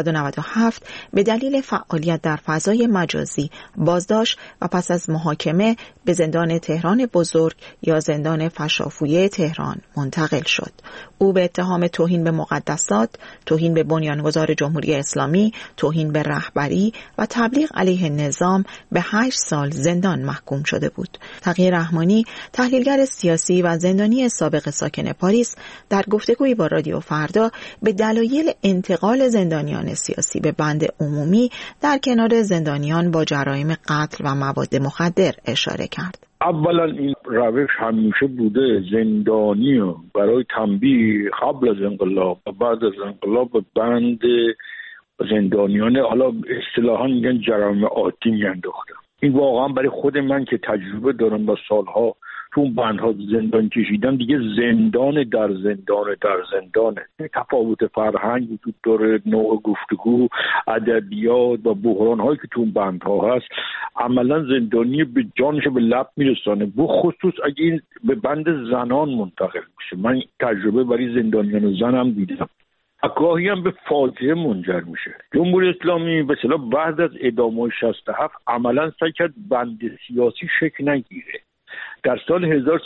1197 به دلیل فعالیت در فضای مجازی بازداشت و پس از محاکمه به زندان تهران بزرگ یا زندان فشافویه تهران منتقل شد. او به اتهام توهین به مقدسات، توهین به بنیانگذار جمهوری اسلامی، توهین به رهبری و تبلیغ علیه نظام به 8 سال زندان محکوم شده بود. تقی رحمانی، تحلیلگر سیاسی و زندانی سابق ساکن پاریس، در گفتگویی با رادیو فردا به دلایل انتقال زندانیان سیاسی به بند عمومی در کنار زندانیان با جرایم قتل و مواد مخدر اشاره کرد. اولا این روش همیشه بوده، زندانی برای تنبیه قبل از انقلاب و بعد از انقلاب بند زندانیان، حالا اصطلاحاً میگن جرایم عادی میانداختن. این واقعا برای خود من که تجربه دارم با سالها تو اون بندها زندان کشیدم، دیگه زندان در زندانه. تفاوت فرهنگ وجود داره، نوع گفتگو، ادبیات و بحران‌هایی که تو اون بندها هست، عملا زندانی به جانش به لب میرسانه، به خصوص اگه این به بند زنان منتقل میشه. من تجربه برای زندانیان زنم دیدم، گاهی هم به فاجعه منجر میشه. جمهوری اسلامی به اصطلاح بعد از اعدام‌های 67 عملا سعی کرد بند سیاسی شکل نگیره. در سال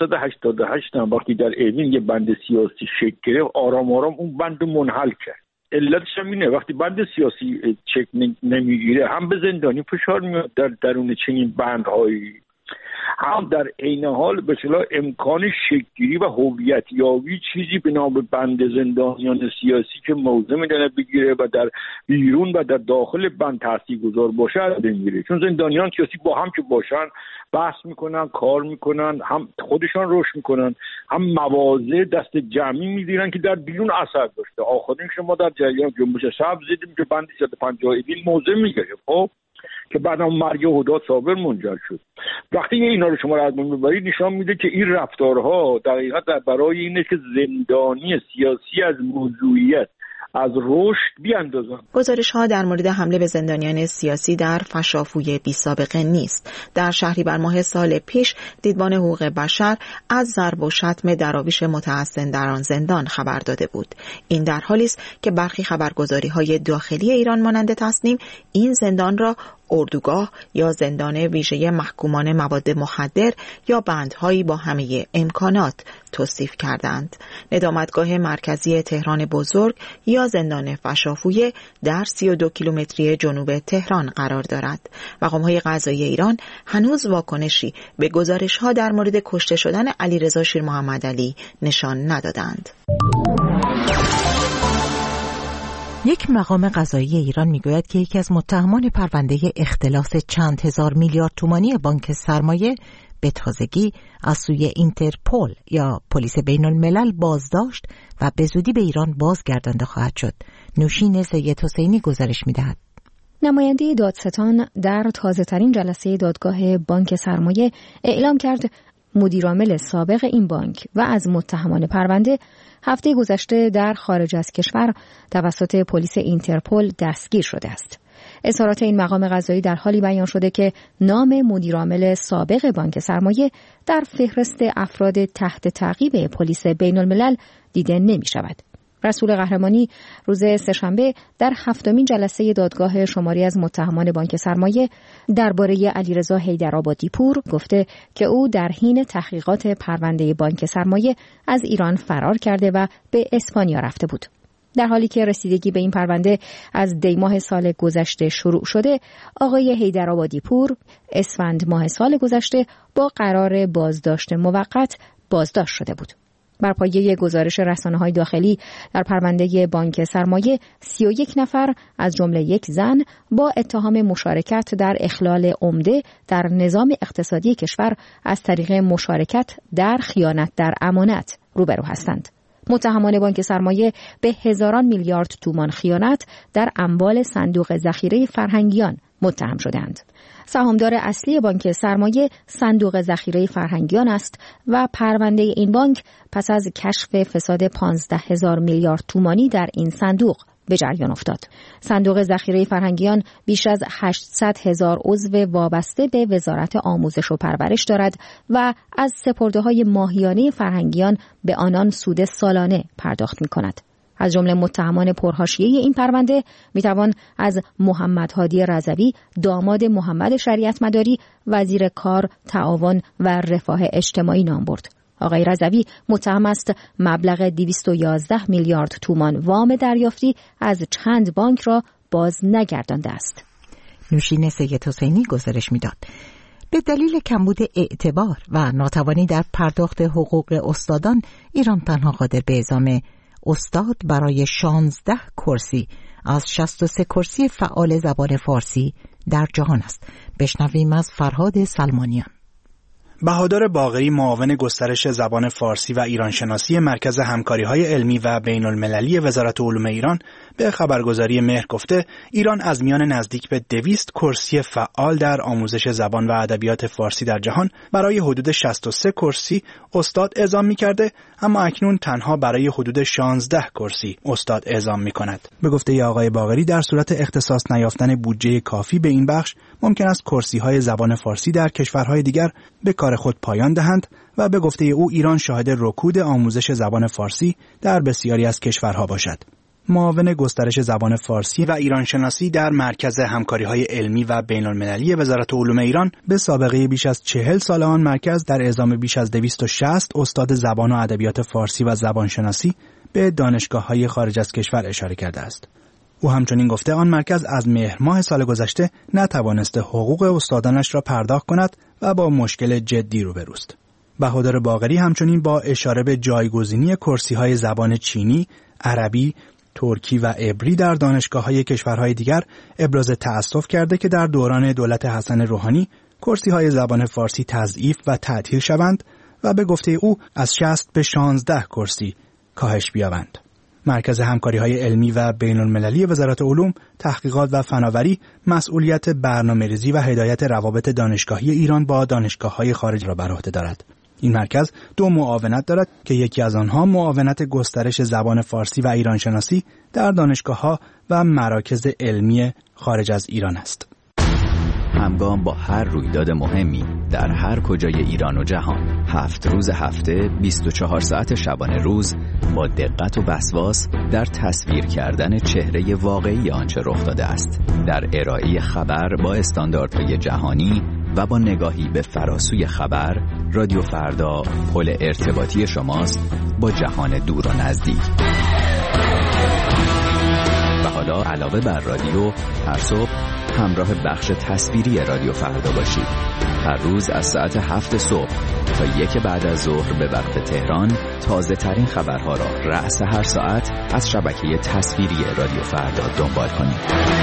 1188 هم وقتی در اوین یه بند سیاسی شکل گرفت، آرام آرام اون بند منحل کرد. علتش هم اینه وقتی بند سیاسی شکل نمیگیره، هم به زندانی فشار میاد در درون چنین بندهایی، هم در عین حال به اصطلاح امکان شکل‌گیری و هویت یابی چیزی به نام بند زندانیان سیاسی که موضع میدونه بگیره و در بیرون و در داخل بند تاثیرگذار باشه نمیگیره. چون زندانیان سیاسی با هم که باشن بحث میکنن، کار میکنن، هم خودشان رشد میکنن، هم مواضع دست جمعی میگیرن که در بیرون اثر داشته. آخرین شما در جریان جنبش سبز دیدیم که بند 150 اوین موضع میگیره، خب که بعدا مرگ هداد صابر منجر شد. وقتی اینا رو شما از من ببرید نشان میده که این رفتارها در حقیقت برای اینه که زندانی سیاسی از موضوعیت، از رشد بیاندازن. گزارش‌ها در مورد حمله به زندانیان سیاسی در فشافویه بی سابقه نیست. در شهریور ماه سال پیش دیدبان حقوق بشر از ضرب و شتم دراویش متحسن در آن زندان خبر داده بود. این در حالی است که برخی خبرگزاری‌های داخلی ایران مانند تصنیم این زندان را اردوگاه یا زندان ویژه محکومان مواد مخدر یا بندهایی با همه امکانات توصیف کردند. ندامتگاه مرکزی تهران بزرگ یا زندان فشافویه در 32 کیلومتری جنوب تهران قرار دارد. مقام‌های قضایی ایران هنوز واکنشی به گزارش‌ها در مورد کشته شدن علیرضا شیر محمد علی نشان ندادند. یک مقام قضایی ایران میگوید که یکی از متهمان پرونده اختلاس چند هزار میلیارد تومانی بانک سرمایه به تازگی از سوی اینترپول یا پلیس بین الملل بازداشت و به زودی به ایران بازگردانده خواهد شد. نوشین سید حسینی گزارش میدهد. نماینده دادستان در تازه‌ترین جلسه دادگاه بانک سرمایه اعلام کرد مدیرعامل سابق این بانک و از متهمان پرونده هفته گذشته در خارج از کشور توسط پلیس اینترپول دستگیر شده است. اظهارات این مقام قضایی در حالی بیان شده که نام مدیرعامل سابق بانک سرمایه در فهرست افراد تحت تعقیب پلیس بین الملل دیده نمی شود. رسول قهرمانی روز سه‌شنبه در 7مین جلسه دادگاه شماری از متهمان بانک سرمایه درباره علیرضا حیدرآبادی پور گفته که او در حین تحقیقات پرونده بانک سرمایه از ایران فرار کرده و به اسپانیا رفته بود. در حالی که رسیدگی به این پرونده از دی ماه سال گذشته شروع شده، آقای حیدرآبادی پور اسفند ماه سال گذشته با قرار بازداشت موقت بازداشت شده بود. بر پایه گزارش رسانه‌های داخلی در پرونده بانک سرمایه 31 نفر از جمله یک زن با اتهام مشارکت در اخلال عمده در نظام اقتصادی کشور از طریق مشارکت در خیانت در امانت روبرو هستند. متهمان بانک سرمایه به هزاران میلیارد تومان خیانت در اموال صندوق ذخیره فرهنگیان متهم شدند. سهامدار اصلی بانک سرمایه صندوق ذخیره فرهنگیان است و پرونده این بانک پس از کشف فساد 15,000 میلیارد تومانی در این صندوق به جریان افتاد. صندوق ذخیره فرهنگیان بیش از 800,000 عضو وابسته به وزارت آموزش و پرورش دارد و از سپرده‌های ماهیانه فرهنگیان به آنان سود سالانه پرداخت می‌کند. از جمله متهمان پرحاشیه این پرونده میتوان از محمد هادی رضوی، داماد محمد شریعت مداری، وزیر کار، تعاون و رفاه اجتماعی نام برد. آقای رضوی متهم است مبلغ 211 میلیارد تومان وام دریافتی از چند بانک را باز نگردانده است. نوشین سید حسینی گزارش میداد. به دلیل کمبود اعتبار و ناتوانی در پرداخت حقوق استادان، ایران تنها قادر به اعزام استاد برای 16 کرسی از 63 کرسی فعال زبان فارسی در جهان است. بشنویم از فرهاد سلمانیان. بهادر باقری، معاون گسترش زبان فارسی و ایرانشناسی مرکز همکاری‌های علمی و بین‌المللی وزارت علوم ایران به خبرگزاری مهر گفته ایران از میان نزدیک به 200 کرسی فعال در آموزش زبان و ادبیات فارسی در جهان برای حدود 63 کرسی استاد اعزام می‌کرده، اما اکنون تنها برای حدود 16 کرسی استاد اعزام می‌کند. به گفته آقای باقری، در صورت اختصاص نیافتن بودجه کافی به این بخش ممکن است کرسی‌های زبان فارسی در کشورهای دیگر به کار خود پایان دهند و به گفته او ایران شاهد رکود آموزش زبان فارسی در بسیاری از کشورها باشد. معاون گسترش زبان فارسی و ایرانشناسی در مرکز همکاری‌های علمی و بین‌المللی وزارت علوم ایران به سابقه بیش از 40 سال آن مرکز در اعزام بیش از 260 استاد زبان و ادبیات فارسی و زبانشناسی به دانشگاه‌های خارج از کشور اشاره کرده است. او همچنین گفته آن مرکز از مهر ماه سال گذشته نتوانسته حقوق استادانش را پرداخت کند و با مشکل جدی روبروست. بهادر باقری همچنین با اشاره به جایگزینی کرسی‌های زبان چینی، عربی، ترکی و عبری در دانشگاه‌های کشورهای دیگر ابراز تأسف کرده که در دوران دولت حسن روحانی کرسی‌های زبان فارسی تضعیف و تعطیل شوند و به گفته او از 60 به 16 کرسی کاهش بیابند. مرکز همکاری‌های علمی و بین‌المللی وزارت علوم، تحقیقات و فناوری مسئولیت برنامه‌ریزی و هدایت روابط دانشگاهی ایران با دانشگاه‌های خارج را بر عهده دارد. این مرکز 2 معاونت دارد که یکی از آنها معاونت گسترش زبان فارسی و ایرانشناسی در دانشگاه‌ها و مراکز علمی خارج از ایران است. همگام با هر رویداد مهمی در هر کجای ایران و جهان، 7 روز هفته، 24 ساعت شبانه روز، با دقت و وسواس در تصویر کردن چهره واقعی آنچه رخ داده است، در ارائه خبر با استانداردهای جهانی و با نگاهی به فراسوی خبر، رادیو فردا پل ارتباطی شماست با جهان دور و نزدیک. و حالا علاوه بر رادیو، هر صبح همراه بخش تصویری رادیو فردا باشید. هر روز از ساعت 7 صبح تا 1 بعد از ظهر به وقت تهران تازه ترین خبرها را رأس هر ساعت از شبکه تصویری رادیو فردا دنبال کنید.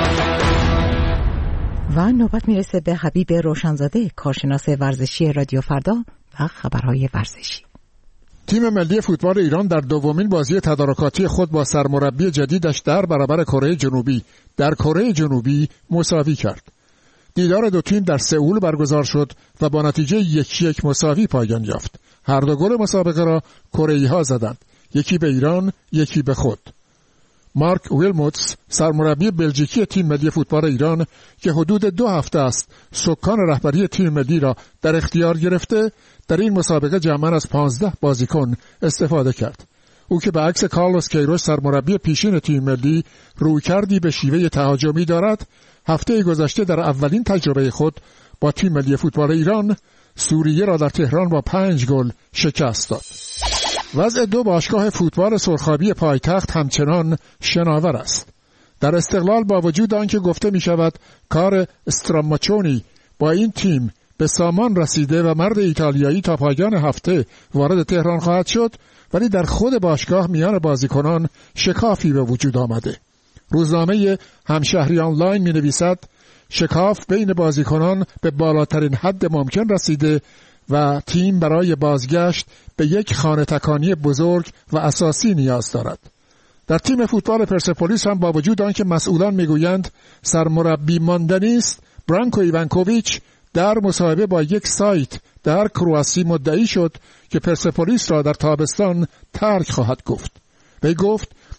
و نوبت میرسه به حبیب روشنزاده، کارشناس ورزشی رادیو فردا و خبرهای ورزشی. تیم ملی فوتبال ایران در دومین بازی تدارکاتی خود با سرمربی جدیدش در برابر کره جنوبی در کره جنوبی مساوی کرد. دیدار دو تیم در سئول برگزار شد و با نتیجه 1-1 مساوی پایان یافت. هر دو گل مسابقه را کره‌ای‌ها زدند، یکی به ایران، یکی به خود. مارک ویلموتس، سرمربی بلژیکی تیم ملی فوتبال ایران که حدود 2 هفته است سکان رهبری تیم ملی را در اختیار گرفته، در این مسابقه جمعاً از 15 بازیکن استفاده کرد. او که به عکس کارلوس کیروش سرمربی پیشین تیم ملی رویکردی به شیوه تهاجمی دارد، هفته گذشته در اولین تجربه خود با تیم ملی فوتبال ایران سوریه را در تهران با 5 گل شکست داد. وضع 2 باشگاه فوتبال سرخابی پایتخت همچنان شناور است. در استقلال با وجود آنکه گفته می شود کار استراماچونی با این تیم به سامان رسیده و مرد ایتالیایی تا پایان هفته وارد تهران خواهد شد، ولی در خود باشگاه میان بازیکنان شکافی به وجود آمده. روزنامه همشهری آنلاین می نویسد شکاف بین بازیکنان به بالاترین حد ممکن رسیده و تیم برای بازگشت به یک خانه تکانی بزرگ و اساسی نیاز دارد. در تیم فوتبال پرسپولیس هم با وجود آنکه مسئولان میگویند سرمربی ماندنی است، برانکو ایوانکوویچ در مصاحبه با یک سایت در کرواسی مدعی شد که پرسپولیس را در تابستان ترک خواهد گفت. وی گفت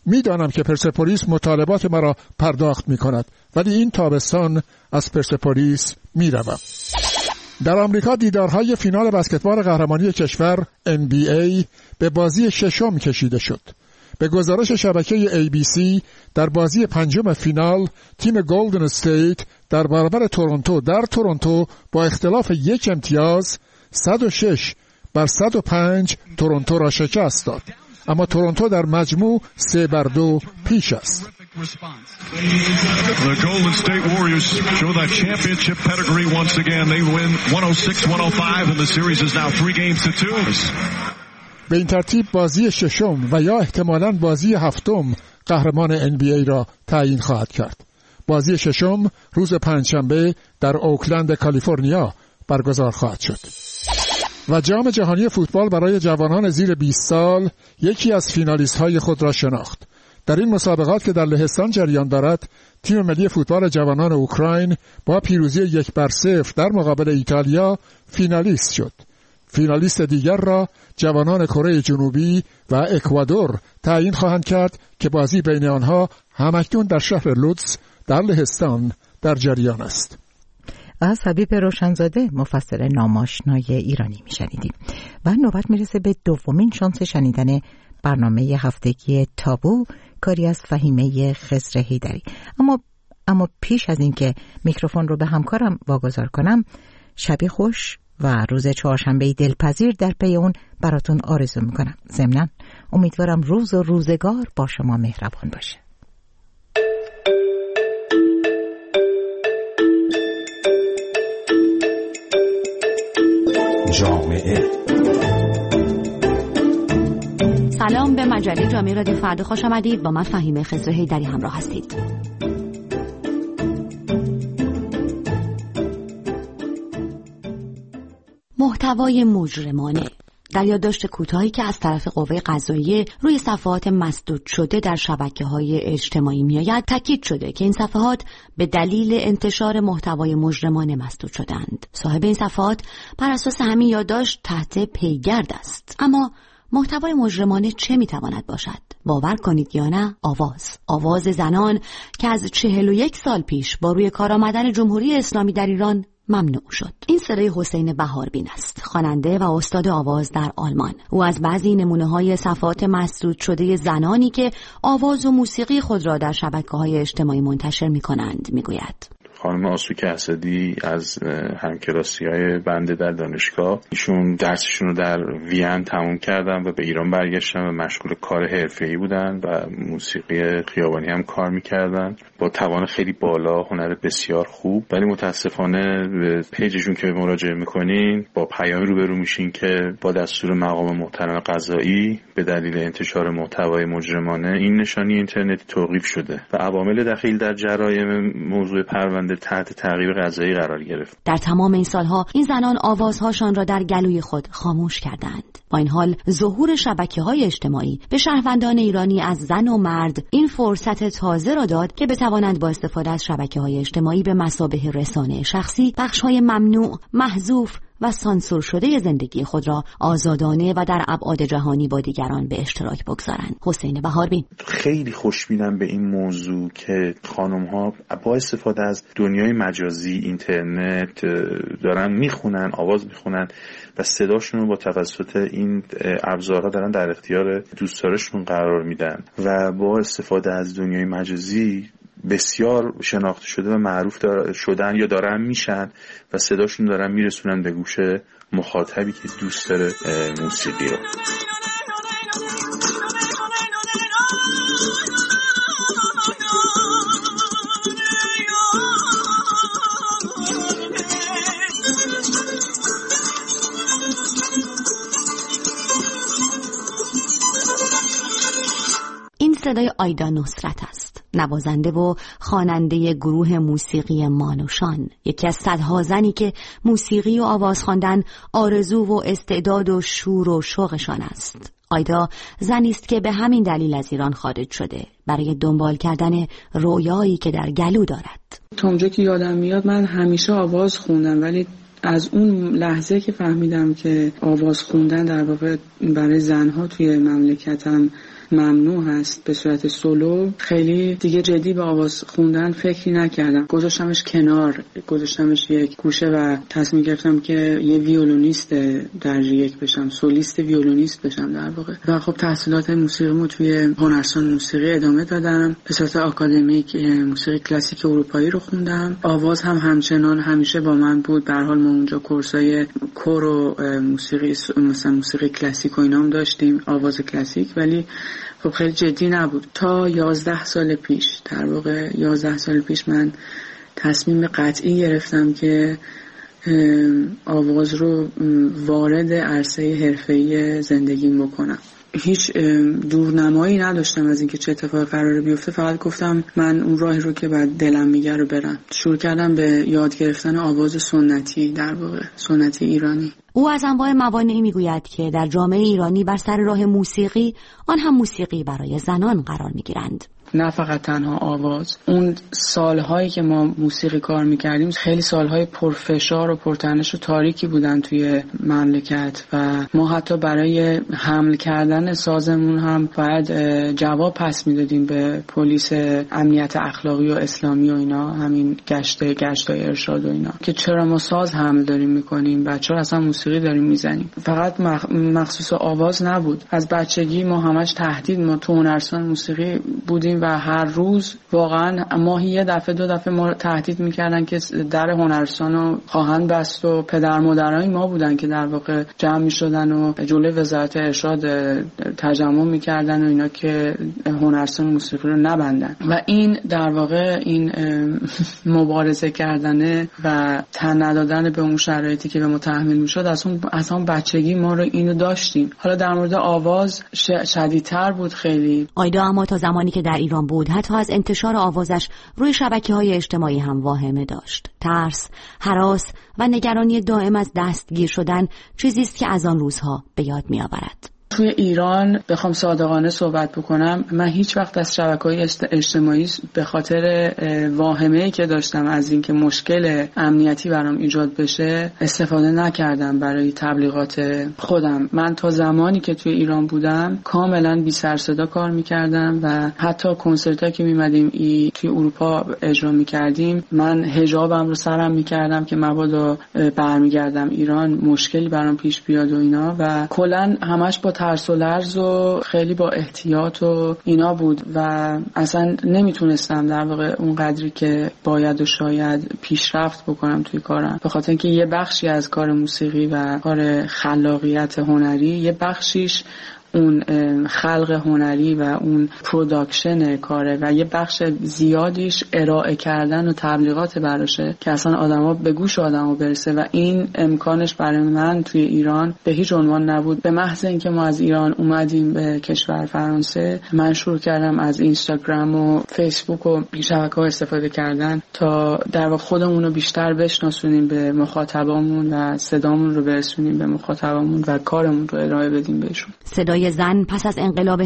میدانم که پرسپولیس مطالبات مرا پرداخت می کند، ولی این تابستان از پرسپولیس می روم. در آمریکا دیدارهای فینال بسکتبال قهرمانی کشور NBA به بازی ششم کشیده شد. به گزارش شبکه ABC در بازی پنجم فینال تیم گلدن استیت در برابر تورنتو در تورنتو با اختلاف 1 امتیاز 106-105 تورنتو را شکست داد، اما تورنتو در مجموع 3-2 پیش است. The Golden State Warriors show that championship pedigree once again. They win 106-105 and the series is now 3-2. به این ترتیب بازی ششم و یا احتمالاً بازی هفتم قهرمان NBA را تعیین خواهد کرد. بازی ششم روز پنجشنبه در اوکلند کالیفرنیا برگزار خواهد شد. و جام جهانی فوتبال برای جوانان زیر 20 سال یکی از فینالیست های خود را شناخت. در این مسابقات که در لهستان جریان دارد، تیم ملی فوتبال جوانان اوکراین با پیروزی 1-0 در مقابل ایتالیا فینالیست شد. فینالیست دیگر را جوانان کره جنوبی و اکوادور تعیین خواهند کرد که بازی بین آنها همکنون در شهر لودز در لهستان در جریان است. از حبیب روشنزاده مفسر ناماشنای ایرانی میشنیدیم و نوبت میرسه به دومین شانس شنیدن برنامه هفتگی تابو، کاری از فهیمه خضر حیدری. اما پیش از اینکه میکروفون رو به همکارم واگذار کنم، شبی خوش و روز چهارشنبه دلپذیر در پی اون براتون آرزو میکنم. ضمناً امیدوارم روز و روزگار با شما مهربان باشه. جامعه. سلام، به مجله جامعه رادیو فردا خوش آمدید. با من فهیمه خضر حیدری همراه هستید. محتوای مجرمانه. در یادداشت کوتاهی که از طرف قوه قضاییه روی صفحات مسدود شده در شبکه‌های اجتماعی میآید، تاکید شده که این صفحات به دلیل انتشار محتوای مجرمانه مسدود شدند. صاحب این صفحات بر اساس همین یادداشت تحت پیگرد است. اما محتوای مجرمانه چه میتواند باشد؟ باور کنید یا نه، آواز زنان که از 41 سال پیش با روی کار آمدن جمهوری اسلامی در ایران ممنوع شد. این صدای حسین بهاربین است، خواننده و استاد آواز در آلمان. او از بعضی نمونه‌های صفحات مسدود شده زنانی که آواز و موسیقی خود را در شبکه‌های اجتماعی منتشر می‌کنند میگوید. خانم آسوک اسدی از همکلاسی‌های بنده در دانشگاه، ایشون درسشون رو در وین تموم کردن و به ایران برگشتن و مشغول کار حرفه‌ای بودن و موسیقی خیابانی هم کار می‌کردن با توان خیلی بالا، هنر بسیار خوب. ولی متاسفانه به پیجشون که مراجعه می‌کنین با پیامی روبرو میشین که با دستور مقام محترم قضایی به دلیل انتشار محتوای مجرمانه این نشانی اینترنتی توقیف شده و عوامل دخیل در جرایم موضوع پرونده تحت تعقیب قضایی قرار گرفت. در تمام این سالها این زنان آوازهاشان را در گلوی خود خاموش کردند. با این حال ظهور شبکه‌های اجتماعی به شهروندان ایرانی از زن و مرد این فرصت تازه را داد که بتوانند با استفاده از شبکه‌های اجتماعی به مثابه رسانه شخصی بخش‌های ممنوع، محذوف و سانسور شده زندگی خود را آزادانه و در ابعاد جهانی با دیگران به اشتراک بگذارند. حسین بهاربین: خیلی خوشبینم به این موضوع که خانم‌ها با استفاده از دنیای مجازی، اینترنت دارن میخونن، آواز میخونن و صداشون رو با توسط این ابزارها دارن در اختیار دوستدارشون قرار میدن و با استفاده از دنیای مجازی بسیار شناخته شده و معروف شدن یا دارن میشن و صداشون دارن میرسونن به گوش مخاطبی که دوست داره موسیقی رو. این صدای آیدا نصرت است، نوازنده و خواننده گروه موسیقی مانوشان، یکی از صدها زنی که موسیقی و آواز خواندن آرزو و استعداد و شور و شوقشان است. آیدا زنی است که به همین دلیل از ایران خارج شده، برای دنبال کردن رویایی که در گلو دارد. تا اونجا که یادم میاد من همیشه آواز خوندم، ولی از اون لحظه که فهمیدم که آواز خوندن در واقع برای زنها توی مملکتم ممنوع هست به صورت سولو، خیلی دیگه جدی به آواز خوندن فکری نکردم. گذاشتمش کنار، گذاشتمش یک گوشه و تصمیم گرفتم که یه ویولونیست درجه یک بشم، سولیست ویولونیست بشم در واقع. و خب تحصیلات موسیقیمو توی هنرستان موسیقی ادامه دادم. به صورت آکادمیک موسیقی کلاسیک اروپایی رو خوندم. آواز هم همچنان همیشه با من بود. به هر حال ما اونجا کورسای کور و موسیقی مثلا موسیقی کلاسیک و اینام داشتیم، آواز کلاسیک، ولی خب خیلی جدی نبود. تا 11 سال پیش، در واقع 11 سال پیش من تصمیم قطعی گرفتم که آواز رو وارد عرصه حرفه‌ای زندگیم بکنم. هیچ دورنمایی نداشتم از اینکه چه اتفاقی قراره بیفته، فقط گفتم من اون راهی رو که بعد دلم میگه رو برم. شروع کردم به یاد گرفتن آواز سنتی، در واقع سنتی ایرانی. او از انواع موانعی میگوید که در جامعه ایرانی بر سر راه موسیقی، آن هم موسیقی برای زنان قرار میگیرند. نه فقط تنها آواز. اون سالهایی که ما موسیقی کار میکردیم خیلی سالهای پرفشار و پرتنش و تاریکی بودن توی مملکت و ما حتی برای حمل کردن سازمون هم باید جواب پس میدادیم به پلیس امنیت اخلاقی و اسلامی و اینا، همین گشتای ارشاد و اینا، که چرا ما ساز حمل داریم میکنیم و چرا اصلا موسیقی داریم میزنیم. فقط مخصوص آواز نبود، از بچگی ما همش تهدید، ما تو هنرستان موسیقی بودیم و هر روز واقعا ماهی یه دفعه دو دفعه ما تهدید میکردن که در هنرستان رو خواهند بست و پدر مادرای ما بودن که در واقع جمع میشدن و جلوی وزارت ارشاد تجمع میکردن و اینا که هنرستان موسیقی رو نبندن. و این در واقع این مبارزه کردن و تن ندادن به اون شرایطی که به ما تحمیل میشد از اون بچگی ما رو اینو داشتیم. حالا در مورد آواز شدیدتر بود خیلی. آیدا اما تا زمانی که در ایران بود حتی از انتشار آوازش روی شبکه‌های اجتماعی هم واهمه داشت. ترس، هراس و نگرانی دائم از دستگیر شدن چیزی است که از آن روزها به یاد می‌آورد. توی ایران بخوام صادقانه صحبت بکنم، من هیچ وقت از شبکه‌های اجتماعی به خاطر واهمه‌ای که داشتم از اینکه مشکل امنیتی برام ایجاد بشه استفاده نکردم برای تبلیغات خودم. من تا زمانی که توی ایران بودم کاملا بی سر صدا کار می‌کردم و حتی کنسرتایی که می‌مدیم توی اروپا اجرا می‌کردیم من حجابم رو سرم می‌کردم که مبادا برمیگردم ایران مشکلی برام پیش بیاد و اینا، و کلاً همش با ترس و لرز و خیلی با احتیاط و اینا بود و اصلا نمیتونستم در واقع اون قدری که باید و شاید پیشرفت بکنم توی کارم، به خاطر اینکه یه بخشی از کار موسیقی و کار خلاقیت هنری، یه بخشیش اون خلق هنری و اون پروداکشن کاره و یه بخش زیادیش ارائه کردن و تبلیغات براشه که اصلا آدما به گوش آدما برسه و این امکانش برای من توی ایران به هیچ عنوان نبود. به محض اینکه ما از ایران اومدیم به کشور فرانسه، من شروع کردم از اینستاگرام و فیسبوک و شبکه‌ها استفاده کردن تا در واقع خودمون رو بیشتر بشناسونیم به مخاطبامون و صدامون رو برسونیم به مخاطبامون و کارمون رو ارائه بدیم بهشون. صدای زن پس از انقلاب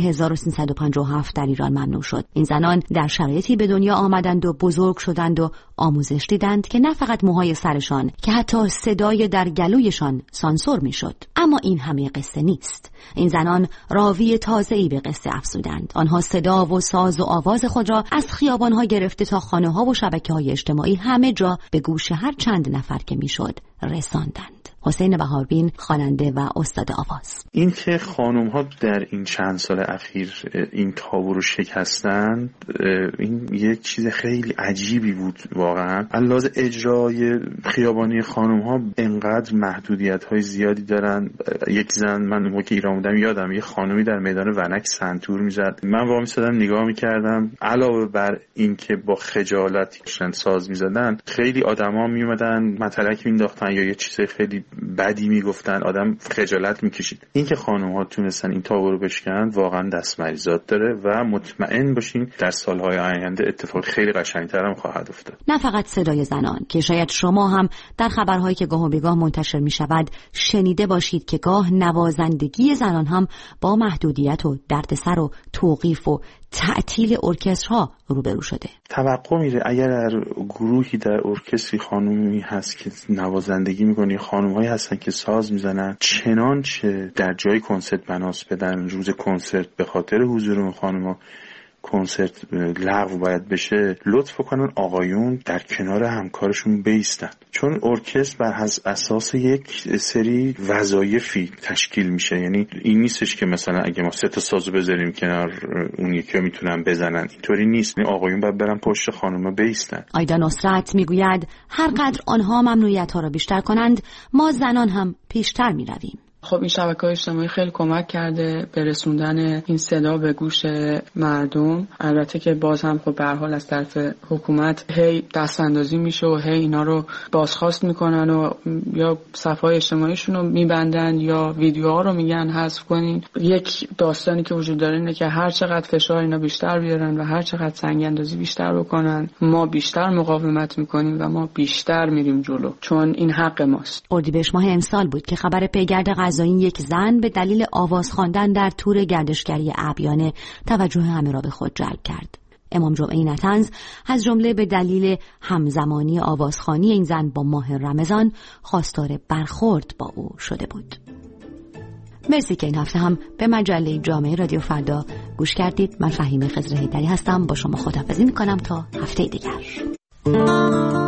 1357 در ایران ممنوع شد. این زنان در شرایطی به دنیا آمدند و بزرگ شدند و آموزش دیدند که نه فقط موهای سرشان که حتی صدای در گلویشان سانسور میشد. اما این همه قصه نیست. این زنان راوی تازه‌ای به قصه افزودند. آنها صدا و ساز و آواز خود را از خیابان‌ها گرفته تا خانه‌ها و شبکه‌های اجتماعی همه جا به گوش هر چند نفر که میشد رساندند. حسین بهاربین، خواننده و استاد آواز. این که خانم‌ها در این چند سال اخیر این تابو رو شکستن، این یک چیز خیلی عجیبی بود واقعا. علاوه اجرای خیابانی خانم‌ها انقدر محدودیت‌های زیادی دارن. یک زن، من موقعی که ایران بودم یادم یه خانمی در میدان ونک سنتور می‌زد. من واقعا می‌سادم نگاه می‌کردم. علاوه بر این که با خجالت ساز می‌زدن، خیلی آدما میومدن مطلق مینداختن یا یه چیز خیلی بدی میگفتن، آدم خجالت میکشید. این که خانم‌ها تونستن این تابو رو بشکنن واقعا دست مریضات داره و مطمئن باشین در سالهای آینده اتفاق خیلی قشنگتر هم خواهد افتاد. نه فقط صدای زنان که شاید شما هم در خبرهایی که گاه و بیگاه منتشر میشود شنیده باشید که گاه نوازندگی زنان هم با محدودیت و دردسر و توقیف و تعطیل ارکسترها روبرو شده. توقع میره اگر در گروهی در ارکستری خانومی هست که نوازندگی میکنه، خانومهایی هستن که ساز میزنن، چنانچه در جای کنسرت بناس بدن روز کنسرت به خاطر حضور اون خانوما کنسرت لغو باید بشه، لطف کنن آقایون در کنار همکارشون بیستن، چون ارکستر بر اساس یک سری وظایفی تشکیل میشه. یعنی این نیستش که مثلا اگه ما 3 تا سازو بذاریم کنار اون یکی میتونن بزنن، اینطوری نیست. آقایون باید برن پشت خانوما بیستن. آیدا نصرت میگوید هر قدر آنها ممنوعیت‌ها را بیشتر کنند، ما زنان هم پیشتر میرویم. خب این شبکه‌های اجتماعی خیلی کمک کرده به رسوندن این صدا به گوش مردم. البته که باز هم خب به هر حال از طرف حکومت هی دستاندازی میشه و هی اینا رو بازخواست میکنن و یا صفحه‌های اجتماعیشون رو میبندن یا ویدیوها رو میگن حذف کنین. یک داستانی که وجود داره اینه که هر چقدر فشار اینا بیشتر بیارن و هر چقدر سنگ اندازی بیشتر بکنن، ما بیشتر مقاومت میکنیم و ما بیشتر میریم جلو، چون این حق ماست. اردیبهشت ماه امسال بود که خبر پیگرد این یک زن به دلیل آواز خواندن در تور گردشگری اعیانه توجه همه را به خود جلب کرد. امام جمعه نطنز از جمله به دلیل همزمانی آوازخوانی این زن با ماه رمضان خواستار برخورد با او شده بود. مرسی که این هفته هم به مجله جامعه رادیو فردا گوش کردید. من فهیمه خضر حیدری هستم، با شما خداحافظی میکنم تا هفته دیگر.